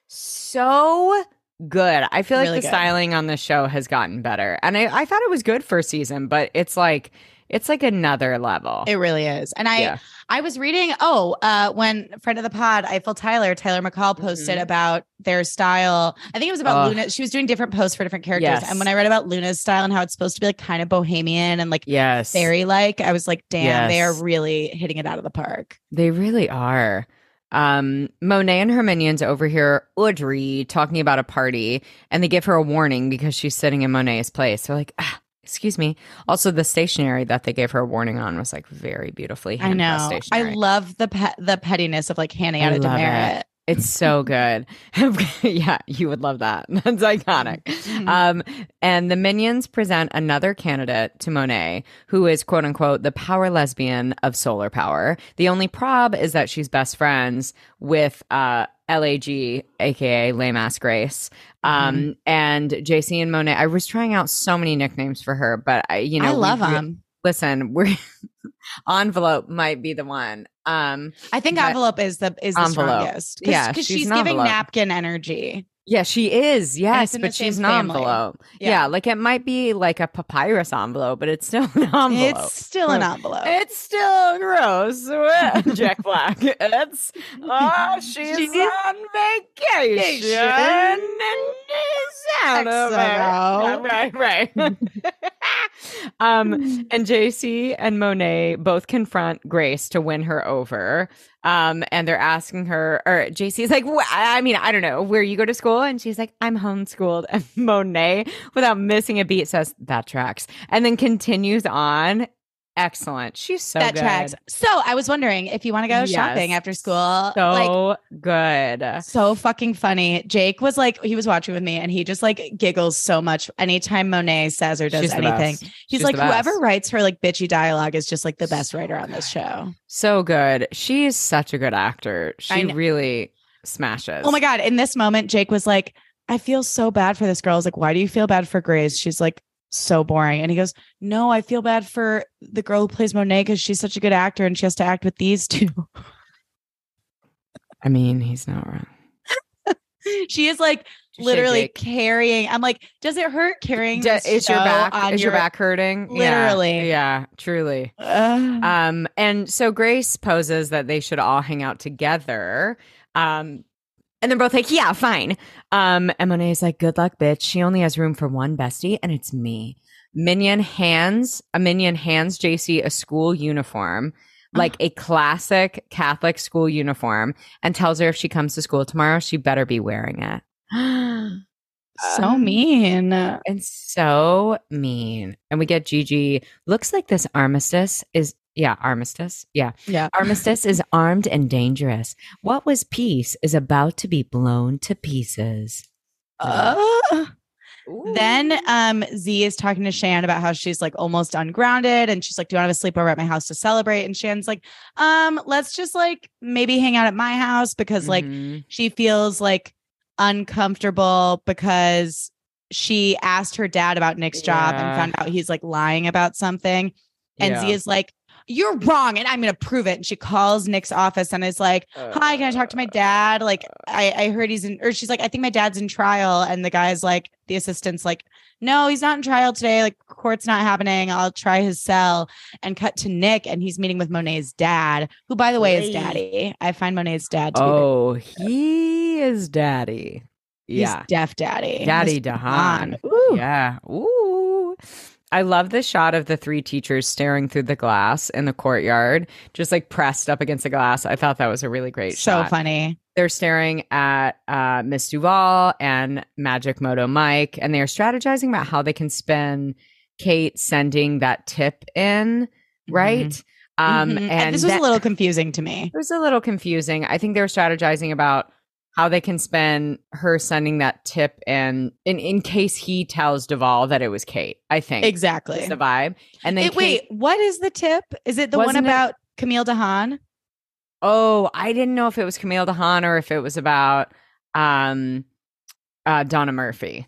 S2: so good. I feel like the styling on the show has gotten better. And I thought it was good first season, but it's like another level.
S3: It really is. And I was reading, when friend of the pod, Eiffel Tyler McCall posted about their style. I think it was about Luna. She was doing different posts for different characters. Yes. And when I read about Luna's style and how it's supposed to be like kind of bohemian and like fairy-like, I was like, damn, they are really hitting it out of the park.
S2: They really are. Monet and her minions overhear Audrey talking about a party and they give her a warning because she's sitting in Monet's place. They're like, excuse me. Also, the stationery that they gave her a warning on was like very beautifully hand-pressed stationery.
S3: I love the pettiness of like handing out a demerit.
S2: It's so good. Yeah, you would love that. That's iconic. And the minions present another candidate to Monet, who is, quote unquote, the power lesbian of solar power. The only prob is that she's best friends with LAG, aka Lame Ass Grace. And JC and Monet. I was trying out so many nicknames for her, but I love them. Listen, Envelope might be the one.
S3: I think Envelope is the strongest.
S2: Yeah,
S3: because she's giving napkin energy.
S2: Yeah, she is. Yes,
S3: in the
S2: but she's
S3: same
S2: an
S3: family.
S2: envelope.
S3: Yeah.
S2: Yeah, like it might be like a papyrus envelope, but it's still an envelope.
S3: It's still an envelope.
S2: It's still gross. Jack Black. It's she's on vacation and is out of it. Right. And JC and Monet both confront Grace to win her over. And they're asking her, or JC's like, I mean, I don't know, where you go to school? And she's like, I'm homeschooled. And Monet, without missing a beat, says, that tracks. And then continues on. Excellent. She's so good. That tracks.
S3: So I was wondering if you want to go shopping after school.
S2: So good.
S3: So fucking funny. Jake was like, he was watching with me and he just like giggles so much anytime Monet says or does anything. He's like, whoever writes her like bitchy dialogue is just like the best writer on this show.
S2: So good. She is such a good actor. She really smashes.
S3: Oh my God. In this moment, Jake was like, I feel so bad for this girl. I was like, why do you feel bad for Grace? She's like, so boring. And he goes, no, I feel bad for the girl who plays Monet because she's such a good actor and she has to act with these two.
S2: I mean, he's not wrong.
S3: She is like literally carrying. I'm like, does it hurt carrying this
S2: is your back hurting?
S3: Literally.
S2: Yeah, truly. And so Grace poses that they should all hang out together. And they're both like, yeah, fine. And Monet's like, good luck, bitch. She only has room for one bestie, and it's me. Minion hands JC a school uniform, like a classic Catholic school uniform, and tells her if she comes to school tomorrow, she better be wearing it.
S3: So mean.
S2: And so mean. And we get Gigi. Looks like this armistice is... Yeah, armistice. Yeah. Armistice is armed and dangerous. What was peace is about to be blown to pieces.
S3: Then Z is talking to Shan about how she's like almost ungrounded and she's like, do you want to have a sleepover at my house to celebrate? And Shan's like, let's just like maybe hang out at my house because like she feels like uncomfortable because she asked her dad about Nick's job and found out he's like lying about something. And Z is like, you're wrong and I'm going to prove it. And she calls Nick's office and is like, hi, can I talk to my dad? Like, I heard he's in, or she's like, I think my dad's in trial. And the guy's like, the assistant's like, no, he's not in trial today. Like, court's not happening. I'll try his cell. And cut to Nick and he's meeting with Monet's dad, who, by the way, is daddy. I find Monet's dad to be
S2: he is daddy. Yeah.
S3: He's deaf daddy.
S2: Daddy Dahan.
S3: Ooh.
S2: Yeah. Ooh. I love the shot of the three teachers staring through the glass in the courtyard, just like pressed up against the glass. I thought that was a really great shot.
S3: So funny.
S2: They're staring at Miss Duval and Magic Moto Mike, and they're strategizing about how they can spin Kate sending that tip in, right?
S3: And this was a little confusing to me.
S2: It was a little confusing. I think they were strategizing about how they can spend her sending that tip in case he tells Duvall that it was Kate, I think.
S3: Exactly.
S2: That's the vibe. And then
S3: wait, what is the tip? Is it the one about Camille Dahan?
S2: Oh, I didn't know if it was Camille Dahan or if it was about Donna Murphy.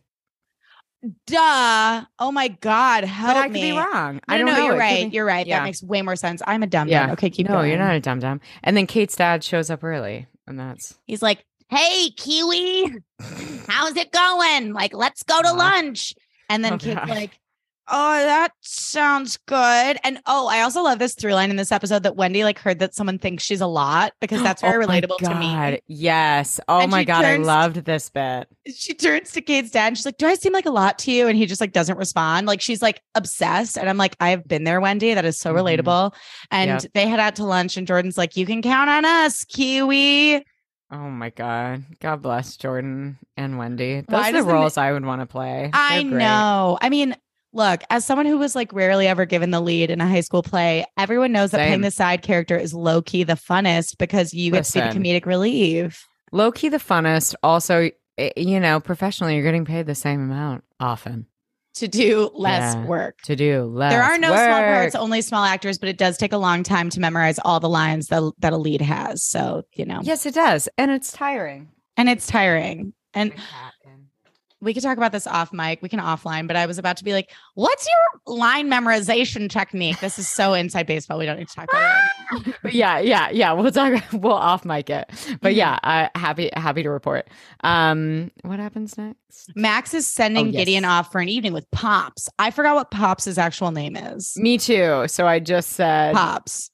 S3: Duh. Oh my God. Help me.
S2: But I could be wrong. I don't know.
S3: You're right. You're right. That makes way more sense. I'm a dumb dumb. Okay, keep going.
S2: No, you're not a dumb dumb. And then Kate's dad shows up early. And
S3: he's like, hey, Kiwi, how's it going? Like, let's go to lunch. And then Kate's like, oh, that sounds good. And I also love this through line in this episode that Wendy like heard that someone thinks she's a lot because that's very relatable to me.
S2: Yes. Oh my God. I loved this bit.
S3: She turns to Kate's dad and she's like, do I seem like a lot to you? And he just like doesn't respond. Like she's like obsessed. And I'm like, I've been there, Wendy. That is so relatable. And they head out to lunch and Jordan's like, you can count on us, Kiwi.
S2: Oh my God. God bless Jordan and Wendy. Those are the roles I would want to play.
S3: I know. I mean, look, as someone who was like rarely ever given the lead in a high school play, everyone knows that playing the side character is low key the funnest because you get to see the comedic relief.
S2: Low key the funnest. Also, you know, professionally, you're getting paid the same amount often.
S3: To do less work.
S2: To do less
S3: There are no
S2: work.
S3: small parts, only small actors, but it does take a long time to memorize all the lines that a lead has. So, you know.
S2: Yes, it does. And it's tiring.
S3: And we could talk about this off mic. We can offline, but I was about to be like, what's your line memorization technique? This is so inside baseball. We don't need to talk about it.
S2: But yeah. We'll off mic it. But yeah, happy to report. What happens next?
S3: Max is sending Gideon off for an evening with Pops. I forgot what Pops' actual name is.
S2: Me too. So I just said
S3: Pops.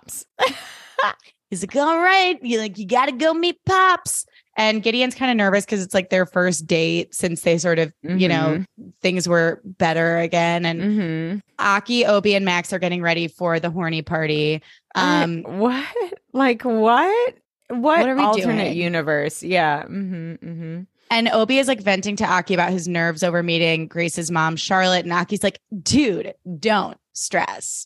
S3: He's like, all right, you got to go meet Pops. And Gideon's kind of nervous because it's like their first date since they sort of, you know, things were better again. And Aki, Obi, and Max are getting ready for the horny party.
S2: What? Like what? What
S3: are we
S2: alternate
S3: doing?
S2: Universe? Yeah. And
S3: Obi is like venting to Aki about his nerves over meeting Grace's mom, Charlotte. And Aki's like, dude, don't stress.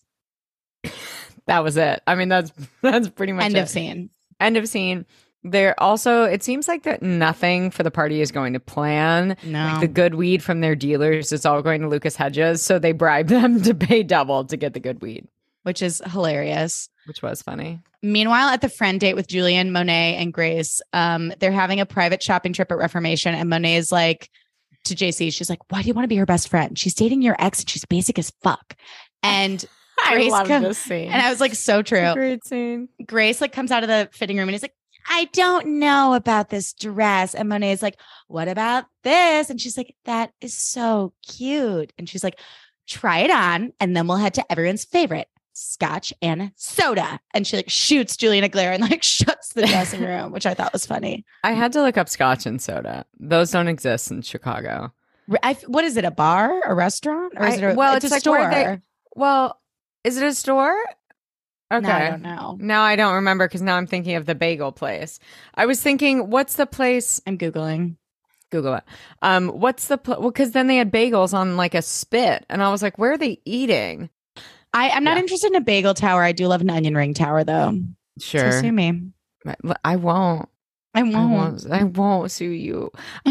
S2: That was it. I mean, that's pretty much
S3: End of scene.
S2: End of scene. There also, it seems like that nothing for the party is going to plan.
S3: No.
S2: Like the good weed from their dealers is all going to Lucas Hedges. So they bribe them to pay double to get the good weed.
S3: Which is hilarious.
S2: Which was funny.
S3: Meanwhile, at the friend date with Julian, Monet, and Grace, they're having a private shopping trip at Reformation. And Monet is like to JC, she's like, why do you want to be her best friend? She's dating your ex and she's basic as fuck. And
S2: I love this scene.
S3: And I was like, so true.
S2: Great scene.
S3: Grace like comes out of the fitting room and is like, I don't know about this dress. And Monet is like, what about this? And she's like, that is so cute. And she's like, try it on. And then we'll head to everyone's favorite, scotch and soda. And she like shoots Julian a glare and like shuts the dressing room, which I thought was funny.
S2: I had to look up scotch and soda. Those don't exist in Chicago.
S3: What is it? A bar, a restaurant? Or is it
S2: it's
S3: a
S2: like
S3: store?
S2: Is it a store? Okay.
S3: No, I don't know.
S2: Now I don't remember because now I'm thinking of the bagel place. I was thinking, what's the place?
S3: I'm Googling.
S2: Google it. What's the well, because then they had bagels on like a spit. And I was like, where are they eating?
S3: I'm not interested in a bagel tower. I do love an onion ring tower though.
S2: Sure.
S3: So sue me.
S2: I won't. I won't sue you.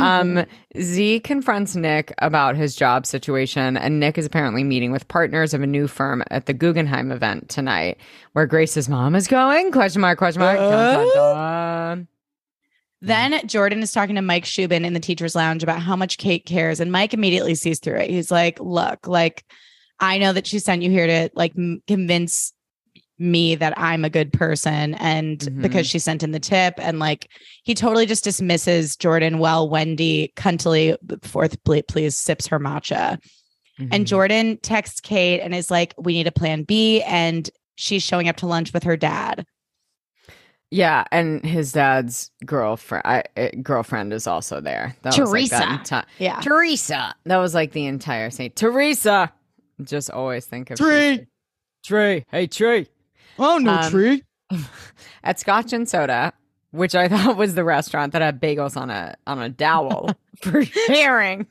S2: Z confronts Nick about his job situation, and Nick is apparently meeting with partners of a new firm at the Guggenheim event tonight, where Grace's mom is going. Question mark. Dun, dun, dun.
S3: Then Jordan is talking to Mike Shubin in the teacher's lounge about how much Kate cares, and Mike immediately sees through it. He's like, "Look, like I know that she sent you here to like convince me that I'm a good person and because she sent in the tip." And like he totally just dismisses Jordan while Wendy cuntily please sips her matcha. And Jordan texts Kate and is like, we need a plan B, and she's showing up to lunch with her dad.
S2: Yeah, and his dad's girlfriend is also there. That
S3: Teresa.
S2: Was like that Teresa. That was like the entire scene. Teresa. Just always think of
S3: Tree.
S2: Hey, Tree.
S3: Oh, no, Tree.
S2: At Scotch and Soda, which I thought was the restaurant that had bagels on a dowel for sharing.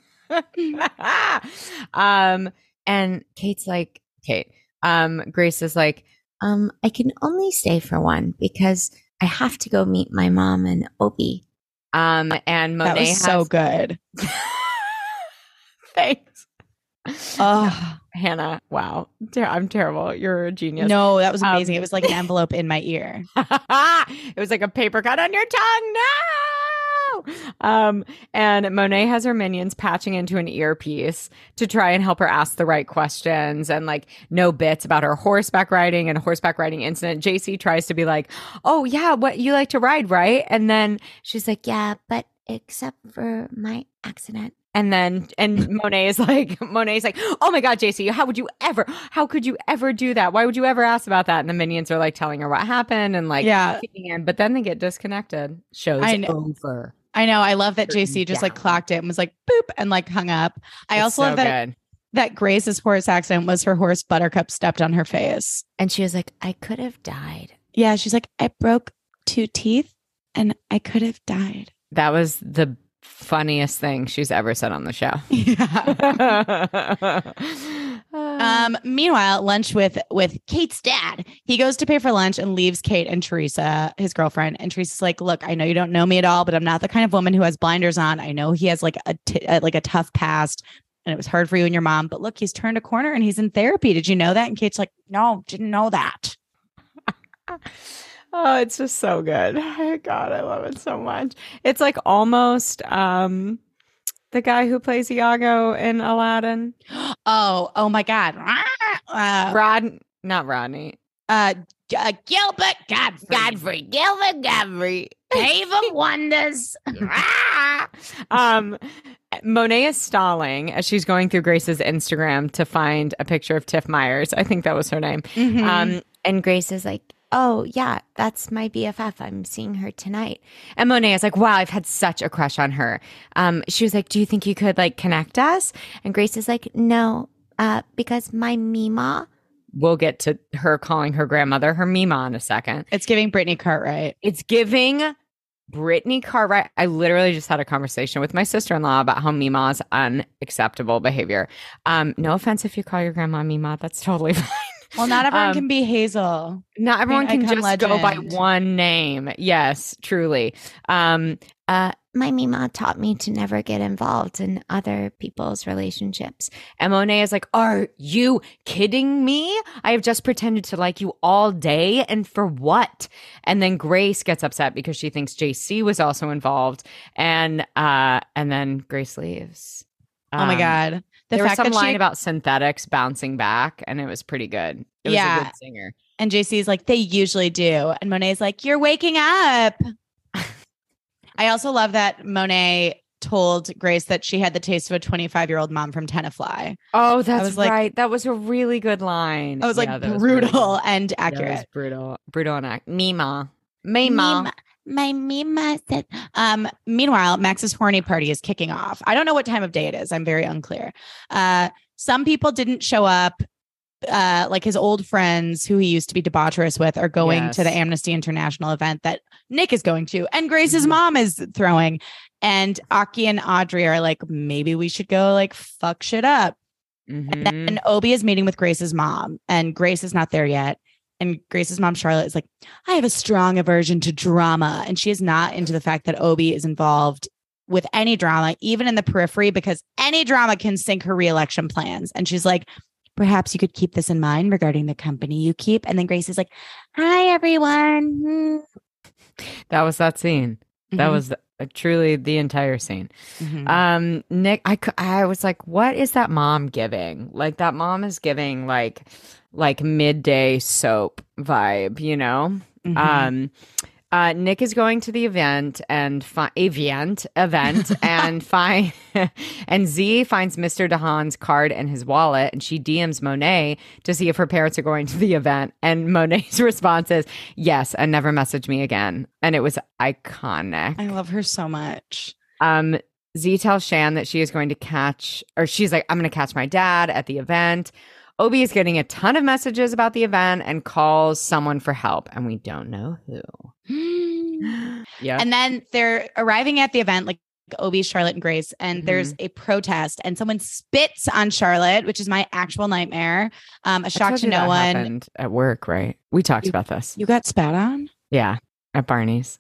S2: And Kate's like, Grace is like,
S4: I can only stay for one because I have to go meet my mom and Obi.
S2: And Monet
S3: that was so good.
S2: Thanks.
S3: Oh,
S2: Hannah, wow. I'm terrible. You're a genius.
S3: No, that was amazing. It was like an envelope in my ear.
S2: It was like a paper cut on your tongue. No. And Monet has her minions patching into an earpiece to try and help her ask the right questions and like know bits about her horseback riding and horseback riding incident. JC tries to be like, oh yeah, what you like to ride, right? And then she's like,
S4: yeah, but except for my accident.
S2: And Monet's like, oh my God, JC, how could you ever do that? Why would you ever ask about that? And the minions are like telling her what happened and like, kicking in, but then they get disconnected. Show's over.
S3: I know. I love that JC just like clocked it and was like, boop, and like hung up. I also love that Grace's horse accident was her horse Buttercup stepped on her face.
S4: And she was like, I could have died.
S3: Yeah. She's like, I broke 2 teeth and I could have died.
S2: That was the funniest thing she's ever said on the show.
S3: Meanwhile, lunch with Kate's dad. He goes to pay for lunch and leaves Kate and Teresa, his girlfriend. And Teresa's like, look, I know you don't know me at all, but I'm not the kind of woman who has blinders on. I know he has like a tough past and it was hard for you and your mom, but look, he's turned a corner and he's in therapy. Did you know that? And Kate's like, no, didn't know that.
S2: Oh, it's just so good. God, I love it so much. It's like almost The guy who plays Iago in Aladdin.
S3: Oh my God.
S2: Not Rodney.
S3: Gilbert
S2: Gilbert Godfrey.
S3: Cave of Wonders.
S2: Monet is stalling as she's going through Grace's Instagram to find a picture of Tiff Myers. I think that was her name.
S3: Mhm.
S4: And Grace is like, oh, yeah, that's my BFF. I'm seeing her tonight.
S2: And Monet is like, wow, I've had such a crush on her. She was like, do you think you could like connect us?
S4: And Grace is like, no, because my Mima.
S2: We'll get to her calling her grandmother her Mima in a second.
S3: It's giving Brittany Cartwright.
S2: It's giving Brittany Cartwright. I literally just had a conversation with my sister-in-law about how Mima's unacceptable behavior. No offense if you call your grandma Mima. That's totally fine.
S3: Well, not everyone can be Hazel.
S2: Not everyone can
S3: Icon
S2: just go by
S3: legend.
S2: one name. Yes, truly.
S4: My Mima taught me to never get involved in other people's relationships.
S2: And Monet is like, are you kidding me? I have just pretended to like you all day. And for what? And then Grace gets upset because she thinks JC was also involved. And then Grace leaves.
S3: Oh my God. The
S2: There was
S3: fact
S2: some
S3: that
S2: line
S3: she
S2: about synthetics bouncing back, and it was pretty good. It was a good singer.
S3: and JC's like, they usually do. And Monet's like, you're waking up. I also love that Monet told Grace that she had the taste of a 25-year-old mom from Tenafly.
S2: Oh, that's
S3: was like-
S2: right. That was a really good line.
S3: I was like,
S2: Yeah, that was
S3: brutal and
S2: That was
S3: accurate.
S2: brutal and Mima.
S4: My Mima said,
S3: Meanwhile, Max's horny party is kicking off. I don't know what time of day it is. I'm very unclear. Some people didn't show up. Like his old friends who he used to be debaucherous with are going to the
S2: Yes.
S3: Amnesty International event that Nick is going to, and Grace's
S2: Mhm.
S3: mom is throwing. And Aki and Audrey are like, maybe we should go like fuck shit up.
S2: Mhm.
S3: And Obi is meeting with Grace's mom, and Grace is not there yet. And Grace's mom, Charlotte, is like, I have a strong aversion to drama. And she is not into the fact that Obi is involved with any drama, even in the periphery, because any drama can sink her reelection plans. And she's like, perhaps you could keep this in mind regarding the company you keep. And then Grace is like, hi, everyone.
S2: That was that scene. That
S3: Mhm.
S2: was truly the entire scene.
S3: Mhm.
S2: Nick, I was like, what is that mom giving? Like that mom is giving like midday soap vibe, you know?
S3: Mhm.
S2: Nick is going to the event and and and Z finds Mr. DeHaan's card and his wallet, and she DMs Monet to see if her parents are going to the event. And Monet's response is yes, and never message me again. And it was iconic.
S3: I love her so much.
S2: Z tells Shan that she is going to she's like, I'm going to catch my dad at the event. Obi is getting a ton of messages about the event and calls someone for help, and we don't know who. Yeah.
S3: And then they're arriving at the event, like Obi, Charlotte, and Grace, and
S2: Mhm.
S3: there's a protest, and someone spits on Charlotte, which is my actual nightmare. A shock to no one.
S2: Happened at work, right? We talked about this.
S3: You got spat on?
S2: Yeah, at Barney's.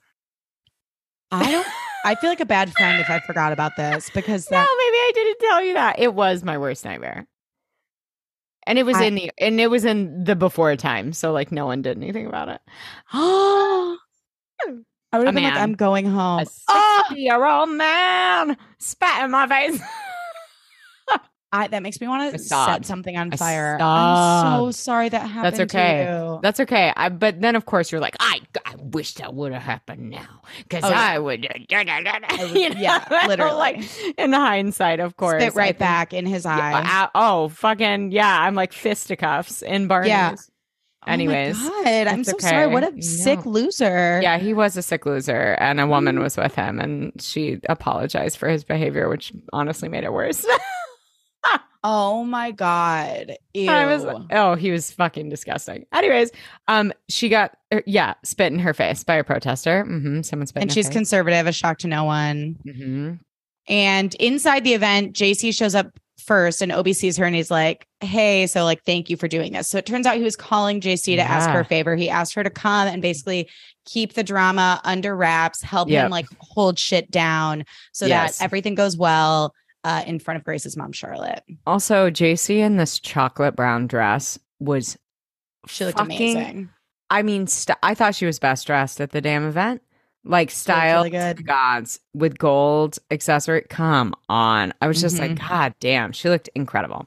S3: I feel like a bad friend if I forgot about this because
S2: No,
S3: that
S2: maybe I didn't tell you that. It was my worst nightmare. And it was in the before time, so like no one did anything about it.
S3: I would have been like,
S2: man.
S3: I'm going home.
S2: A 60-year-old man spat in my face.
S3: That makes me want
S2: I
S3: to
S2: sobbed.
S3: set something on
S2: I
S3: fire. I'm so
S2: sobbed.
S3: sorry that happened.
S2: That's okay.
S3: To you.
S2: That's okay. But then, of course, you're like, I wish that would have happened now because
S3: Oh, yeah.
S2: I would.
S3: Yeah, literally.
S2: Like in hindsight, of course,
S3: Spit
S2: I
S3: right
S2: think-
S3: back in his eyes.
S2: Yeah, fucking yeah! I'm like fisticuffs in Barney's.
S3: Yeah.
S2: Anyways,
S3: oh my God, I'm
S2: that's
S3: so sorry. What
S2: okay.
S3: a sick loser.
S2: Yeah, he was a sick loser, and a woman was with him, and she apologized for his behavior, which honestly made it worse.
S3: Oh my God. Ew.
S2: He was fucking disgusting. Anyways, she got spit in her face by a protester. Someone spit in
S3: and
S2: her
S3: she's
S2: face.
S3: conservative, a shock to no one.
S2: Mhm.
S3: And inside the event, JC shows up first and Obi sees her and he's like, hey, so like, thank you for doing this. So it turns out he was calling JC to ask her a favor. He asked her to come and basically keep the drama under wraps, help him like hold shit down so that everything goes well in front of Grace's mom, Charlotte.
S2: Also, JC in this chocolate brown dress
S3: She looked
S2: fucking
S3: amazing.
S2: I mean, I thought she was best dressed at the damn event. like style
S3: really good.
S2: to gods with gold accessory. Come on. I was just like, God damn, she looked incredible.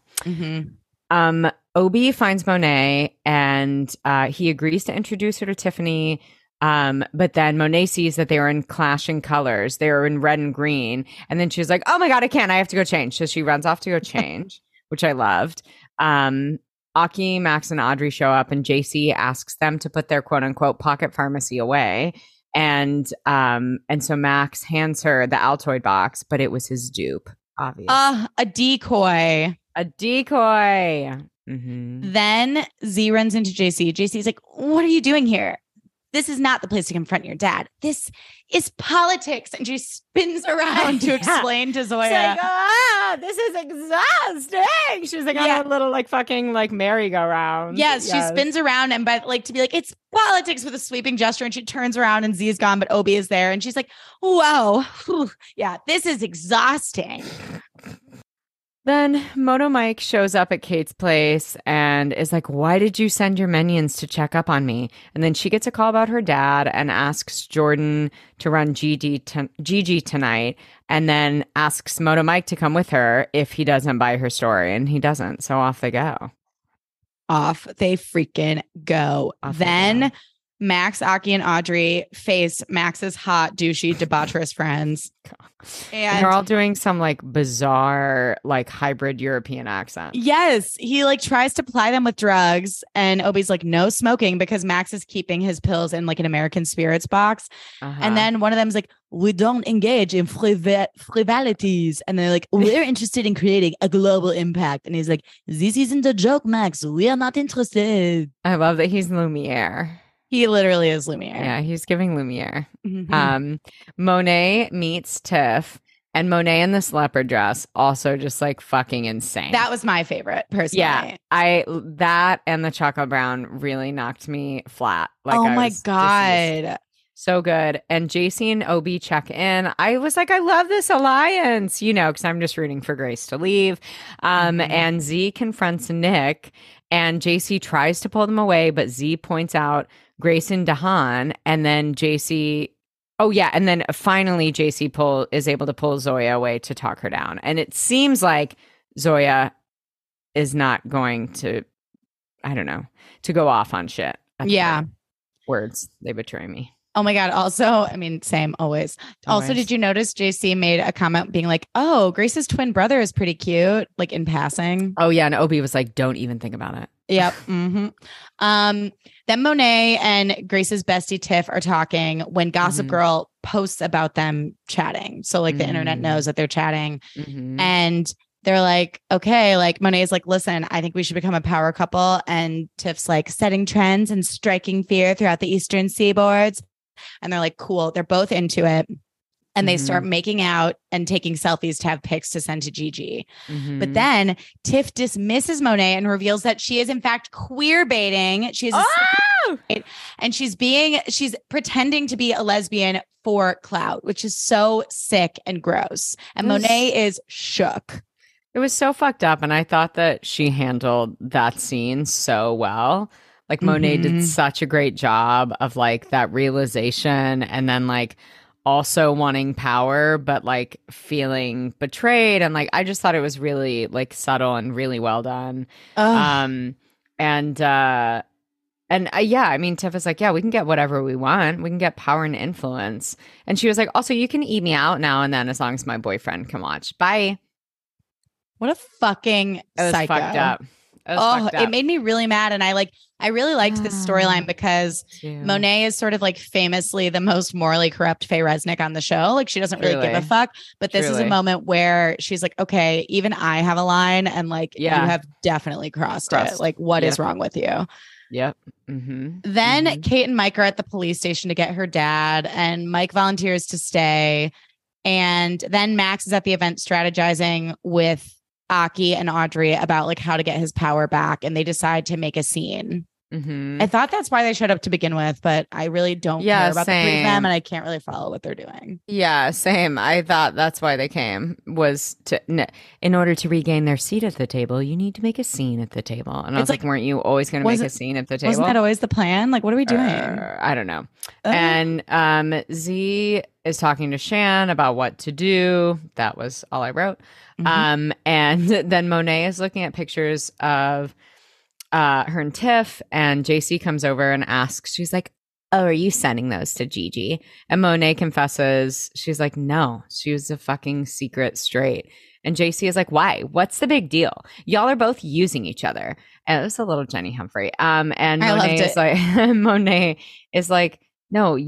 S2: Obi finds Monet and he agrees to introduce her to Tiffany. But then Monet sees that they were in clashing colors. They were in red and green. And then she was like, oh my God, I can't. I have to go change. So she runs off to go change, which I loved. Aki, Max, and Audrey show up, and JC asks them to put their quote unquote pocket pharmacy away. And so Max hands her the Altoid box, but it was his dupe, obviously.
S3: A decoy.
S2: A decoy. Mm-hmm.
S3: Then Z runs into JC. JC's like, what are you doing here? This is not the place to confront your dad. This is politics. And she spins around to explain to Zoya.
S2: She's like, this is exhausting. She's like on a little like fucking like merry-go-round.
S3: Yes, she spins around and to be like, it's politics with a sweeping gesture. And she turns around and Z is gone, but Obi is there. And she's like, whoa. Yeah, this is exhausting.
S2: Then Moto Mike shows up at Kate's place and is like, why did you send your minions to check up on me? And then she gets a call about her dad and asks Jordan to run Gigi tonight, and then asks Moto Mike to come with her if he doesn't buy her story. And he doesn't. So off they go.
S3: Off they freaking go. Then Max, Aki, and Audrey face Max's hot, douchey, debaucherous friends. And
S2: they're all doing some like bizarre, like hybrid European accent.
S3: Yes. He like tries to ply them with drugs, and Obi's like, no smoking, because Max is keeping his pills in like an American spirits box. And then one of them's like, we don't engage in frivolities. And they're like, we're interested in creating a global impact. And he's like, this isn't a joke, Max. We are not interested.
S2: I love that he's Lumiere.
S3: He literally is Lumiere.
S2: Yeah, he's giving Lumiere. Monet meets Tiff, and Monet in this leopard dress, also just like fucking insane.
S3: That was my favorite, personally.
S2: Yeah, that and the chocolate brown really knocked me flat. Like,
S3: oh my God.
S2: So good. And JC and Obi check in. I was like, I love this alliance, because I'm just rooting for Grace to leave. And Z confronts Nick, and JC tries to pull them away, but Z points out Grace and Dahan, and then JC. Oh yeah, and then finally JC is able to pull Zoya away to talk her down, and it seems like Zoya is not going to, I don't know, to go off on shit. Words, they betray me.
S3: Oh my God. Also, I mean, same, always. Also, did you notice JC made a comment being like, oh, Grace's twin brother is pretty cute, like in passing?
S2: Oh yeah, and Obi was like, don't even think about it.
S3: Yep. Then Monet and Grace's bestie Tiff are talking when Gossip Girl posts about them chatting. So like the internet knows that they're chatting. And they're like, okay, like Monet's like, listen, I think we should become a power couple. And Tiff's like, setting trends and striking fear throughout the Eastern seaboards. And they're like, cool. They're both into it. And they start making out and taking selfies to have pics to send to Gigi. But then Tiff dismisses Monet and reveals that she is in fact queer baiting. She's and she's pretending to be a lesbian for clout, which is so sick and gross. And Monet is shook.
S2: It was so fucked up. And I thought that she handled that scene so well. Like Monet did such a great job of like that realization, and then like also wanting power, but like feeling betrayed. And like, I just thought it was really like subtle and really well done. Yeah, I mean, Tiff is like, yeah, we can get whatever we want. We can get power and influence. And she was like, also, you can eat me out now and then as long as my boyfriend can watch. Bye.
S3: What a fucking psycho.
S2: Fucked up.
S3: It made me really mad. And I really liked this storyline because Monet is sort of like famously the most morally corrupt Faye Resnick on the show. Like she doesn't really give a fuck. But this is a moment where she's like, okay, even I have a line, and like you have definitely crossed it. Like what is wrong with you?
S2: Yep.
S3: Then Kate and Mike are at the police station to get her dad, and Mike volunteers to stay. And then Max is at the event strategizing with Aki and Audrey about like how to get his power back, and they decide to make a scene. I thought that's why they showed up to begin with, but I really don't care about the three of them, and I can't really follow what they're doing.
S2: Yeah, same. I thought that's why they came, was to in order to regain their seat at the table, you need to make a scene at the table. And I was like, weren't you always going to make a scene at the table?
S3: Wasn't that always the plan? Like, what are we doing?
S2: I don't know. And Z is talking to Shan about what to do. That was all I wrote. And then Monet is looking at pictures of her and Tiff, and JC comes over and asks, she's like, oh, are you sending those to Gigi? And Monet confesses, she's like, no, she was a fucking secret straight. And JC is like, why? What's the big deal? Y'all are both using each other. And it was a little Jenny Humphrey. And Monet is like, Monet is like, no,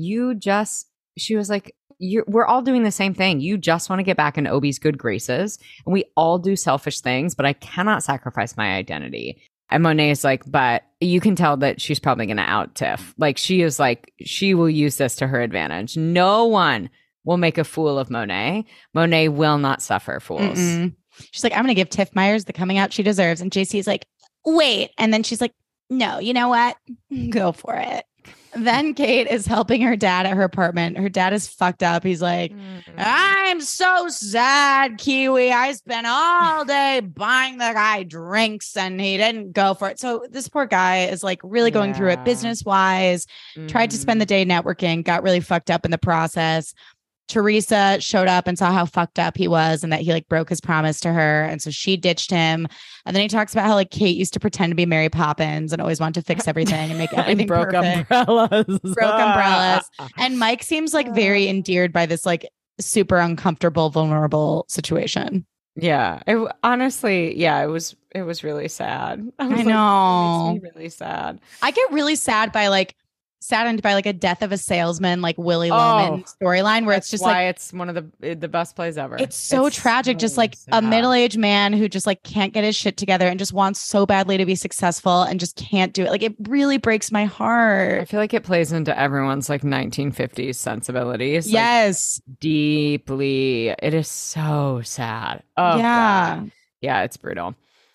S2: she was like, we're all doing the same thing. You just want to get back in Obi's good graces. And we all do selfish things, but I cannot sacrifice my identity. And Monet is like, but you can tell that she's probably going to out Tiff. Like, she is like, she will use this to her advantage. No one will make a fool of Monet. Monet will not suffer fools.
S3: She's like, I'm going to give Tiff Myers the coming out she deserves. And JC is like, wait. And then she's like, no, you know what? Go for it. Then Kate is helping her dad at her apartment. Her dad is fucked up. He's like, I'm so sad, Kiwi. I spent all day buying the guy drinks and he didn't go for it. So this poor guy is like really going through it business wise, tried to spend the day networking, got really fucked up in the process. Teresa showed up and saw how fucked up he was and that he like broke his promise to her. And so she ditched him. And then he talks about how like Kate used to pretend to be Mary Poppins and always wanted to fix everything and make everything
S2: broke
S3: perfect. Broke umbrellas. And Mike seems like very endeared by this like super uncomfortable, vulnerable situation.
S2: Yeah. Honestly, yeah, it was really sad.
S3: I know.
S2: It makes me really sad.
S3: I get really saddened by like a death of a salesman, like Willy Loman storyline, where it's just
S2: why it's one of the best plays ever.
S3: It's so tragic. So just like sad. A middle-aged man who just like can't get his shit together and just wants so badly to be successful and just can't do it. Like, it really breaks my heart.
S2: I feel like it plays into everyone's like 1950s sensibilities.
S3: Yes.
S2: Like, deeply. It is so sad. Oh yeah. God. Yeah, it's brutal.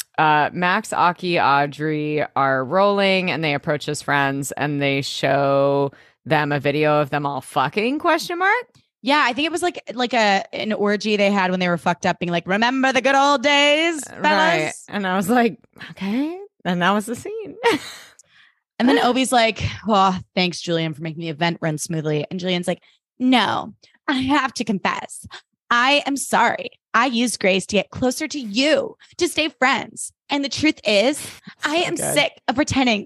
S2: Max, Aki, Audrey are rolling and they approach his friends and they show them a video of them all fucking ?
S3: Yeah, I think it was like an orgy they had when they were fucked up, being like, remember the good old days, fellas? Right.
S2: And I was like, okay. And that was the scene.
S3: And then Obi's like, oh, thanks, Julian, for making the event run smoothly. And Julian's like, no, I have to confess. I am sorry. I used Grace to get closer to you, to stay friends. And the truth is, I am sick of pretending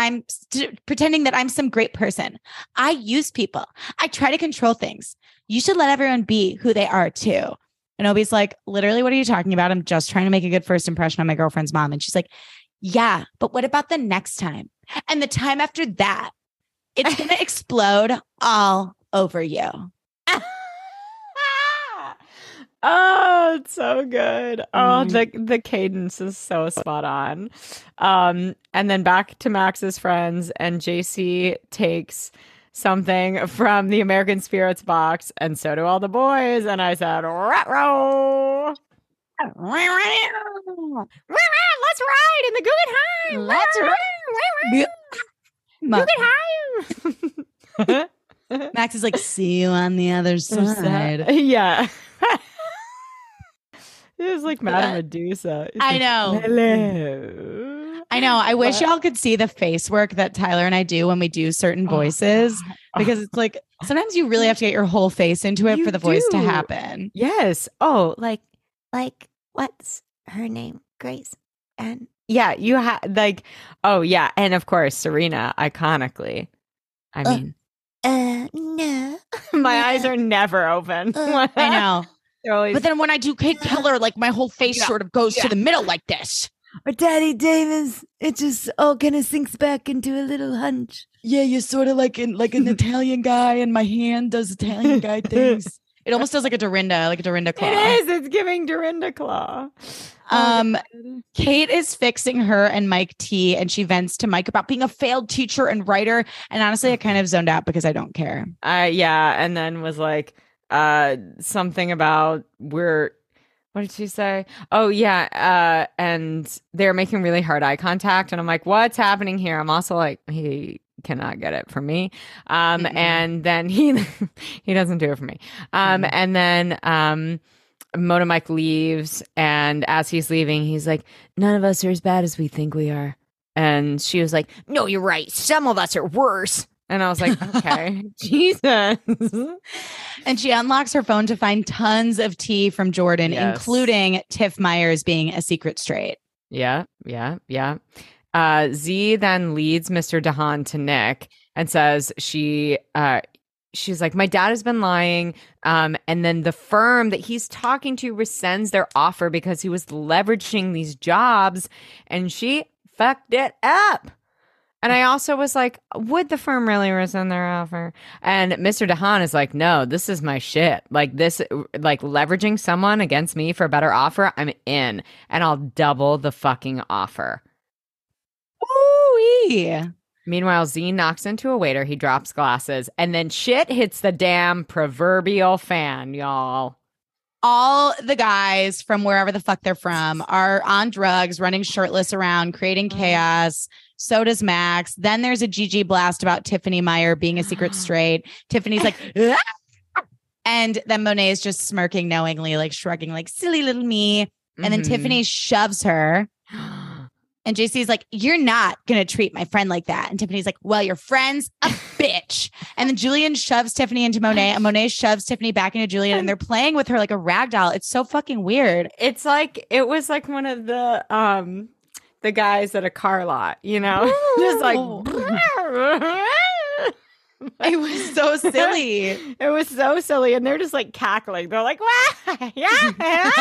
S3: that I'm some great person. I use people. I try to control things. You should let everyone be who they are too. And Obi's like, literally, what are you talking about? I'm just trying to make a good first impression on my girlfriend's mom. And she's like, yeah, but what about the next time? And the time after that? It's going to explode all over you.
S2: Oh, it's so good. Oh, the cadence is so spot on. And then back to Max's friends, and JC takes something from the American Spirits box, and so do all the boys. And I said, "Rat-row. Let's ride in the Guggenheim.
S3: Guggenheim. Max is like, see you on the other side.
S2: Yeah. It was like Madame Medusa.
S3: I know.
S2: Hello.
S3: I know. I wish y'all could see the face work that Tyler and I do when we do certain voices, because it's like sometimes you really have to get your whole face into it for the voice to happen.
S2: Yes. Oh,
S4: like what's her name? Grace. And
S2: yeah, you have like, oh yeah, and of course Serena, iconically. I mean,
S4: no,
S2: my eyes are never open.
S3: I know.
S2: Always...
S3: But then when I do Kate Keller, like my whole face sort of goes to the middle like this.
S5: Or Daddy Davis, it just all kind of sinks back into a little hunch.
S3: Yeah, you're sort of like an Italian guy, and my hand does Italian guy things. It almost does like a Dorinda claw.
S2: It is. It's giving Dorinda claw.
S3: Kate is fixing her and Mike tea, and she vents to Mike about being a failed teacher and writer. And honestly, I kind of zoned out because I don't care.
S2: Yeah, and then was like, something about we're What did she say? Oh, yeah. And they're making really hard eye contact. And I'm like, what's happening here? I'm also like, he cannot get it from me. And then he doesn't do it for me. And then Mona Mike leaves. And as he's leaving, he's like, none of us are as bad as we think we are. And she was like, no, you're right. Some of us are worse. And I was like, okay, Jesus.
S3: And she unlocks her phone to find tons of tea from Jordan, including Tiff Myers being a secret straight.
S2: Yeah. Z then leads Mr. DeHaan to Nick and says she's like, my dad has been lying. And then the firm that he's talking to rescinds their offer because he was leveraging these jobs and she fucked it up. And I also was like, would the firm really rescind their offer? And Mr. DeHaan is like, no, this is my shit. Like this, like leveraging someone against me for a better offer, I'm in. And I'll double the fucking offer.
S3: Ooh-wee.
S2: Meanwhile, Z knocks into a waiter. He drops glasses. And then shit hits the damn proverbial fan, y'all.
S3: All the guys from wherever the fuck they're from are on drugs, running shirtless around, creating chaos. So does Max. Then there's a GG blast about Tiffany Meyer being a secret straight. Tiffany's like, ah! And then Monet is just smirking knowingly, like shrugging, like silly little me. And then Tiffany shoves her. And JC's like, you're not going to treat my friend like that. And Tiffany's like, well, your friend's a bitch. And then Julian shoves Tiffany into Monet and Monet shoves Tiffany back into Julian. And they're playing with her like a rag doll. It's so fucking weird.
S2: It's like, it was like one of the guys at a car lot, you know, just like,
S3: it was so silly.
S2: It was so silly. And they're just like cackling. They're like, wah, yeah.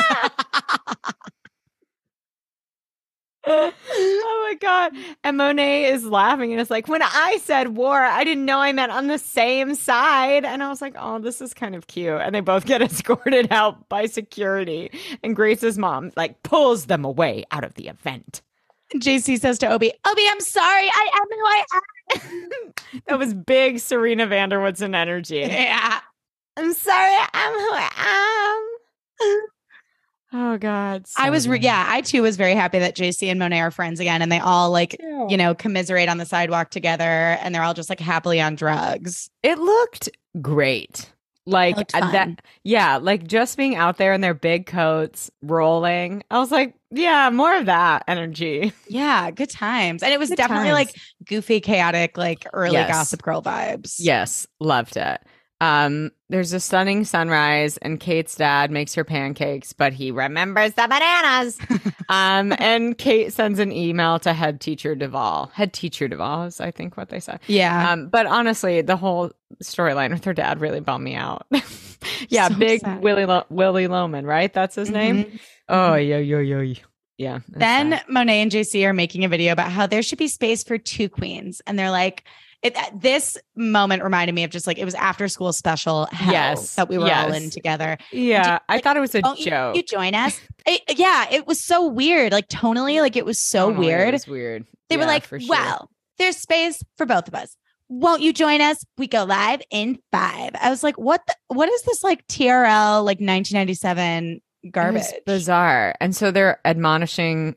S2: Oh my God. And Monet is laughing and it's like, when I said war, I didn't know I meant on the same side. And I was like, oh, this is kind of cute. And they both get escorted out by security. And Grace's mom like pulls them away out of the event.
S3: JC says to Obi, I'm sorry. I am who I am.
S2: That was big Serena Vanderwoodson energy.
S3: Yeah.
S2: I'm sorry. I'm who I am. Oh God. So
S3: I too was very happy that JC and Monet are friends again. And they all like, you know, commiserate on the sidewalk together. And they're all just like happily on drugs.
S2: It looked great. Like that. Yeah. Like just being out there in their big coats rolling. I was like, yeah, more of that energy.
S3: Yeah. Good times. And it was definitely like goofy, chaotic, like early Gossip Girl vibes.
S2: Yes. Loved it. There's a stunning sunrise and Kate's dad makes her pancakes, but he remembers the bananas. And Kate sends an email to head teacher Duvall. Head teacher Duvall is, I think, what they said.
S3: Yeah.
S2: But honestly, the whole storyline with her dad really bummed me out. Yeah. So big sad. Willie Loman, right? That's his name. Oh, yo. Yeah.
S3: Then
S2: sad.
S3: Monet and JC are making a video about how there should be space for two queens. And they're like, this moment reminded me of just like it was after school special hell that we were all in together.
S2: Yeah, I thought it was a joke.
S3: You join us? It was so weird. Like tonally, like it was so weird.
S2: It was weird.
S3: They were like, "Well, there's space for both of us. Won't you join us? We go live in 5." I was like, "What? What is this like TRL like 1997 garbage?"
S2: It's bizarre. And so they're admonishing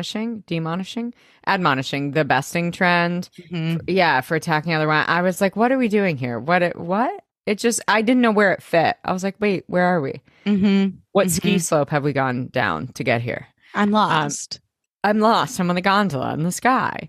S2: the besting trend. For attacking other one. I was like, what are we doing here? What? It just, I didn't know where it fit. I was like, wait, where are we? What ski slope have we gone down to get here?
S3: I'm lost.
S2: I'm lost. I'm on the gondola in the sky.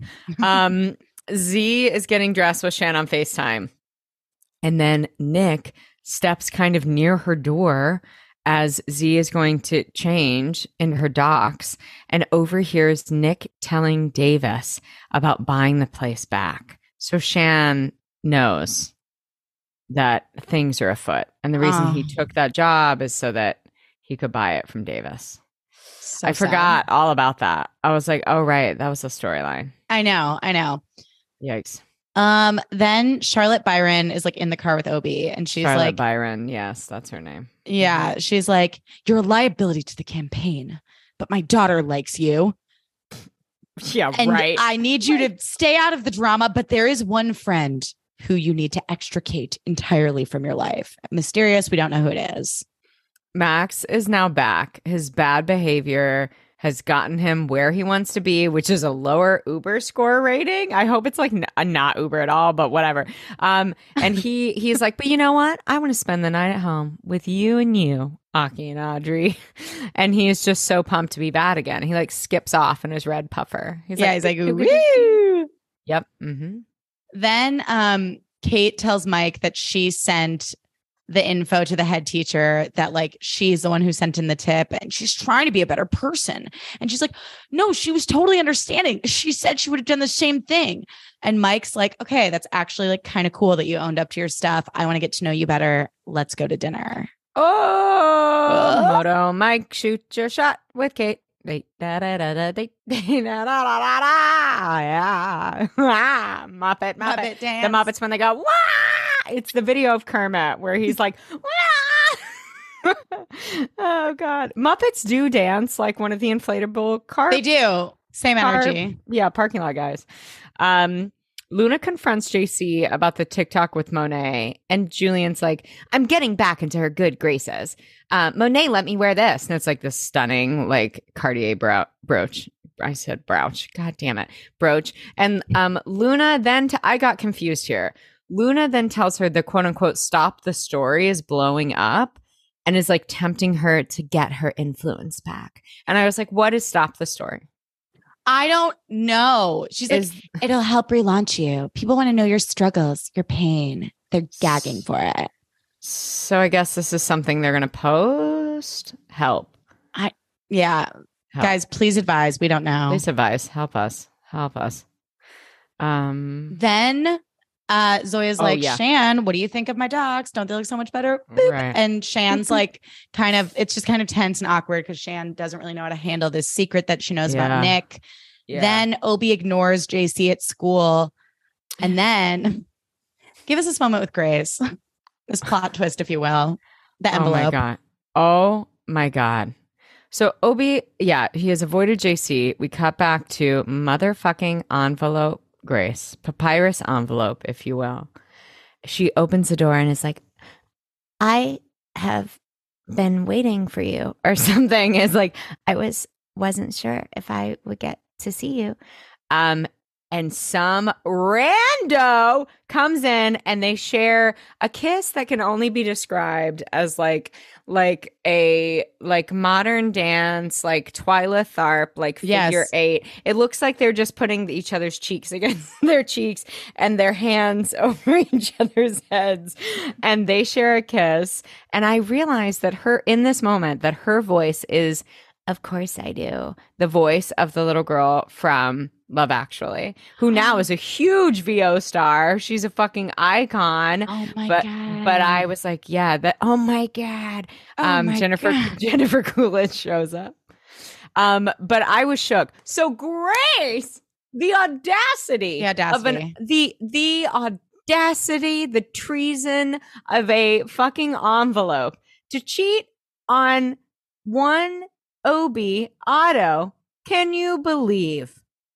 S2: Z is getting dressed with Shan on FaceTime. And then Nick steps kind of near her door as Z is going to change in her docs and overhears Nick telling Davis about buying the place back. So Shan knows that things are afoot. And the reason he took that job is so that he could buy it from Davis. So I forgot all about that. I was like, oh, right. That was the storyline.
S3: I know.
S2: Yikes.
S3: Then Charlotte Byron is like in the car with Obi and she's
S2: Charlotte
S3: like
S2: Byron. Yes, that's her name.
S3: Yeah. She's like, you're a liability to the campaign, but my daughter likes you.
S2: Yeah.
S3: And
S2: right.
S3: I need you to stay out of the drama, but there is one friend who you need to extricate entirely from your life. Mysterious. We don't know who it is.
S2: Max is now back. His bad behavior has gotten him where he wants to be, which is a lower Uber score rating. I hope it's like not Uber at all, but whatever. And he's like, but you know what? I want to spend the night at home with you and you, Aki and Audrey. And he is just so pumped to be bad again. He like skips off in his red puffer.
S3: He's like, woo!
S2: Yep. Mm-hmm.
S3: Then Kate tells Mike that she sent the info to the head teacher, that like she's the one who sent in the tip and she's trying to be a better person. And she's like, no, she was totally understanding. She said she would have done the same thing. And Mike's like, okay, that's actually like kind of cool that you owned up to your stuff. I want to get to know you better. Let's go to dinner.
S2: Oh, Moto Mike, shoot your shot with Kate. Yeah. Muppet
S3: Muppet dance.
S2: The Muppets when they go, wah! It's the video of Kermit where he's like, wah! Oh God. Muppets do dance like one of the inflatable cars.
S3: They do. Same energy.
S2: Parking lot guys. Luna confronts JC about the TikTok with Monet, and Julian's like, I'm getting back into her good graces. Monet let me wear this. And it's like this stunning, like Cartier brooch. I said brooch. God damn it. Brooch. And Luna then, I got confused here. Luna then tells her the quote unquote stop the story is blowing up and is like tempting her to get her influence back. And I was like, what is stop the story?
S3: I don't know. She's like, it'll help relaunch you. People want to know your struggles, your pain. They're gagging for it.
S2: So I guess this is something they're going to post. Help.
S3: Guys, please advise. We don't know.
S2: Please advise. Help us.
S3: Then Zoya's Shan, what do you think of my dogs? Don't they look so much better? Boop.
S2: Right.
S3: And Shan's like it's just kind of tense and awkward because Shan doesn't really know how to handle this secret that she knows about Nick. Yeah. Then Obi ignores JC at school. And then give us this moment with Grace. This plot twist, if you will. The envelope.
S2: Oh my God. So Obi, he has avoided JC. We cut back to motherfucking envelope Grace. Papyrus envelope, if you will. She opens the door and is like,
S4: I have been waiting for you or something. It's like, I wasn't sure if I would get to see you.
S2: And some rando comes in and they share a kiss that can only be described as like a modern dance, like Twyla Tharp, like figure eight. It looks like they're just putting each other's cheeks against their cheeks and their hands over each other's heads. And they share a kiss. And I realized that in this moment, that her voice is, of course I do, the voice of the little girl from Love Actually, who now is a huge VO star. She's a fucking icon.
S3: Oh my God.
S2: But I was like, oh my God. Jennifer Coolidge shows up. But I was shook. So Grace, the audacity. The audacity, the treason of a fucking envelope to cheat on one Obi Otto. Can you believe?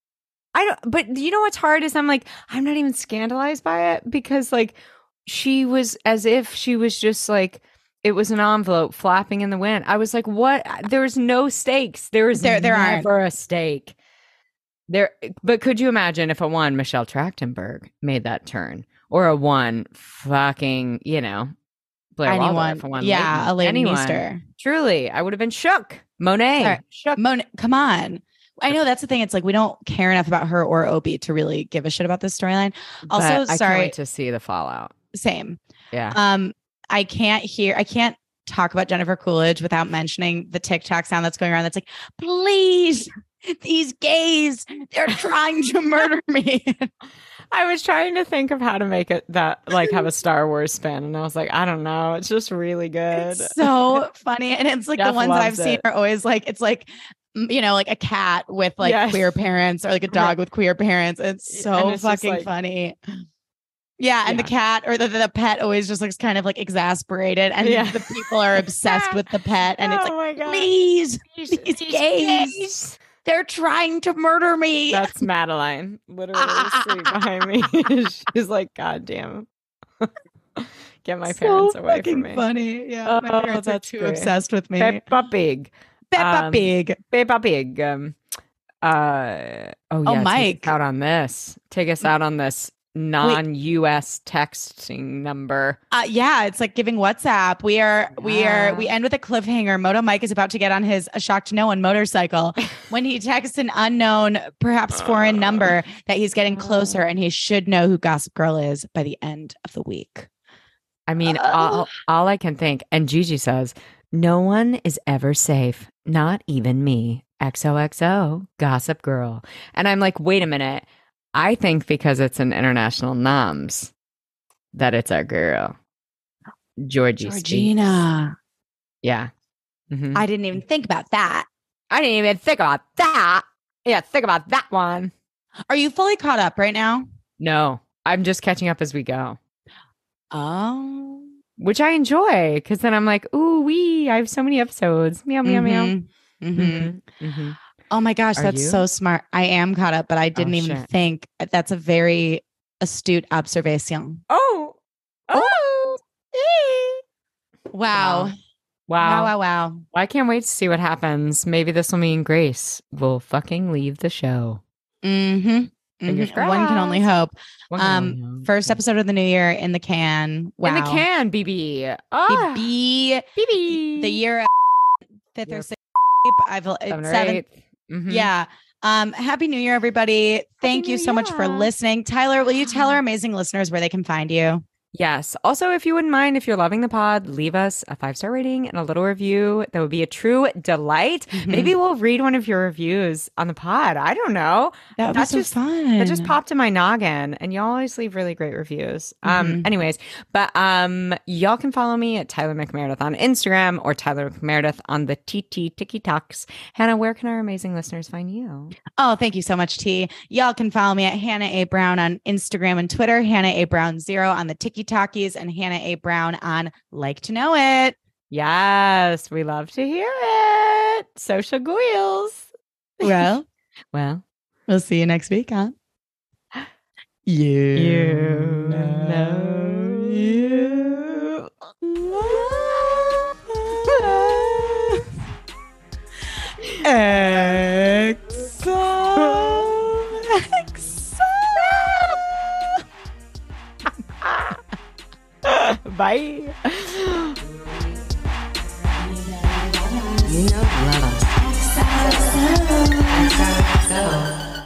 S2: But you know what's hard is I'm like, I'm not even scandalized by it because like she was as if she was just like, it was an envelope flapping in the wind. I was like, what? There's no stakes. There never a stake. But could you imagine if a one Michelle Trachtenberg made that turn or a one fucking, Blair
S3: anyone.
S2: Waldorf,
S3: Elaine Meester.
S2: Truly, I would have been shook. Monet. Shook.
S3: Monet, come on. I know that's the thing. It's like we don't care enough about her or Obi to really give a shit about this storyline. Also,
S2: I can't wait to see the fallout.
S3: Same.
S2: Yeah.
S3: I can't talk about Jennifer Coolidge without mentioning the TikTok sound that's going around. That's like, please, these gays, they're trying to murder me.
S2: I was trying to think of how to make it that like have a Star Wars spin, and I was like, I don't know. It's just really good.
S3: It's so funny, and it's like
S2: Jeff
S3: the ones I've
S2: loves
S3: seen are always like it's like like a cat with like queer parents or like a dog with queer parents. It's so fucking funny. Yeah, and the cat or the pet always just looks kind of like exasperated, and the people are obsessed with the pet, and it's like, please, these gays. They're trying to murder me.
S2: That's Madeline, literally sitting behind me. She's like, God damn. Get my parents away
S3: fucking
S2: from me.
S3: funny. Yeah, my parents are
S2: that's
S3: too
S2: great.
S3: obsessed with me.
S2: Peppa Pig.
S3: Peppa Pig.
S2: Peppa Pig.
S3: Mike.
S2: Take us out on this. Take us out on this non-US texting number.
S3: Yeah, it's like giving WhatsApp. We end with a cliffhanger. Moto Mike is about to get on his shock to no one motorcycle when he texts an unknown, perhaps foreign number that he's getting closer, and he should know who Gossip Girl is by the end of the week.
S2: I mean, all I can think, and Gigi says, no one is ever safe, not even me. XOXO, Gossip Girl. And I'm like, wait a minute. I think because it's an international noms that it's our girl, Georgina.
S3: Speaks.
S2: Yeah. Mm-hmm.
S3: I didn't even think about that.
S2: I didn't even think about that. Yeah, think about that one.
S3: Are you fully caught up right now?
S2: No, I'm just catching up as we go.
S3: Oh.
S2: Which I enjoy because then I'm like, ooh, I have so many episodes. Meow, meow, meow.
S3: Mm-hmm.
S2: Mm-hmm. Mm-hmm.
S3: Oh my gosh, that's so smart. I am caught up, but I didn't even think. That's a very astute observation.
S2: Oh.
S3: Wow.
S2: I can't wait to see what happens. Maybe this will mean Grace will fucking leave the show.
S3: Mm-hmm.
S2: Fingers crossed.
S3: One can only hope. First episode of the new year in the can. Wow.
S2: In the can, BB.
S3: BB. The year of fifth or sixth. Seventh.
S2: Mm-hmm.
S3: Yeah. Happy New Year, everybody. Thank you so much for listening. Tyler, will you tell our amazing listeners where they can find you?
S2: Yes. Also, if you wouldn't mind, if you're loving the pod, leave us a 5-star rating and a little review. That would be a true delight. Mm-hmm. Maybe we'll read one of your reviews on the pod. I don't know.
S3: That would be so fun.
S2: That just popped in my noggin, and y'all always leave really great reviews. Anyways, but y'all can follow me at Tyler McMeredith on Instagram or Tyler McMeredith on the TT TikToks. Hannah, where can our amazing listeners find you?
S3: Oh, thank you so much, T. Y'all can follow me at Hannah A. Brown on Instagram and Twitter, Hannah A. Brown 0 on the TikTokies, and Hannah A. Brown on Like to Know It.
S2: Yes, we love to hear it. Social goils.
S3: Well, we'll see you next week, huh? You know you
S2: Bye.
S1: You know you love us. XOXO.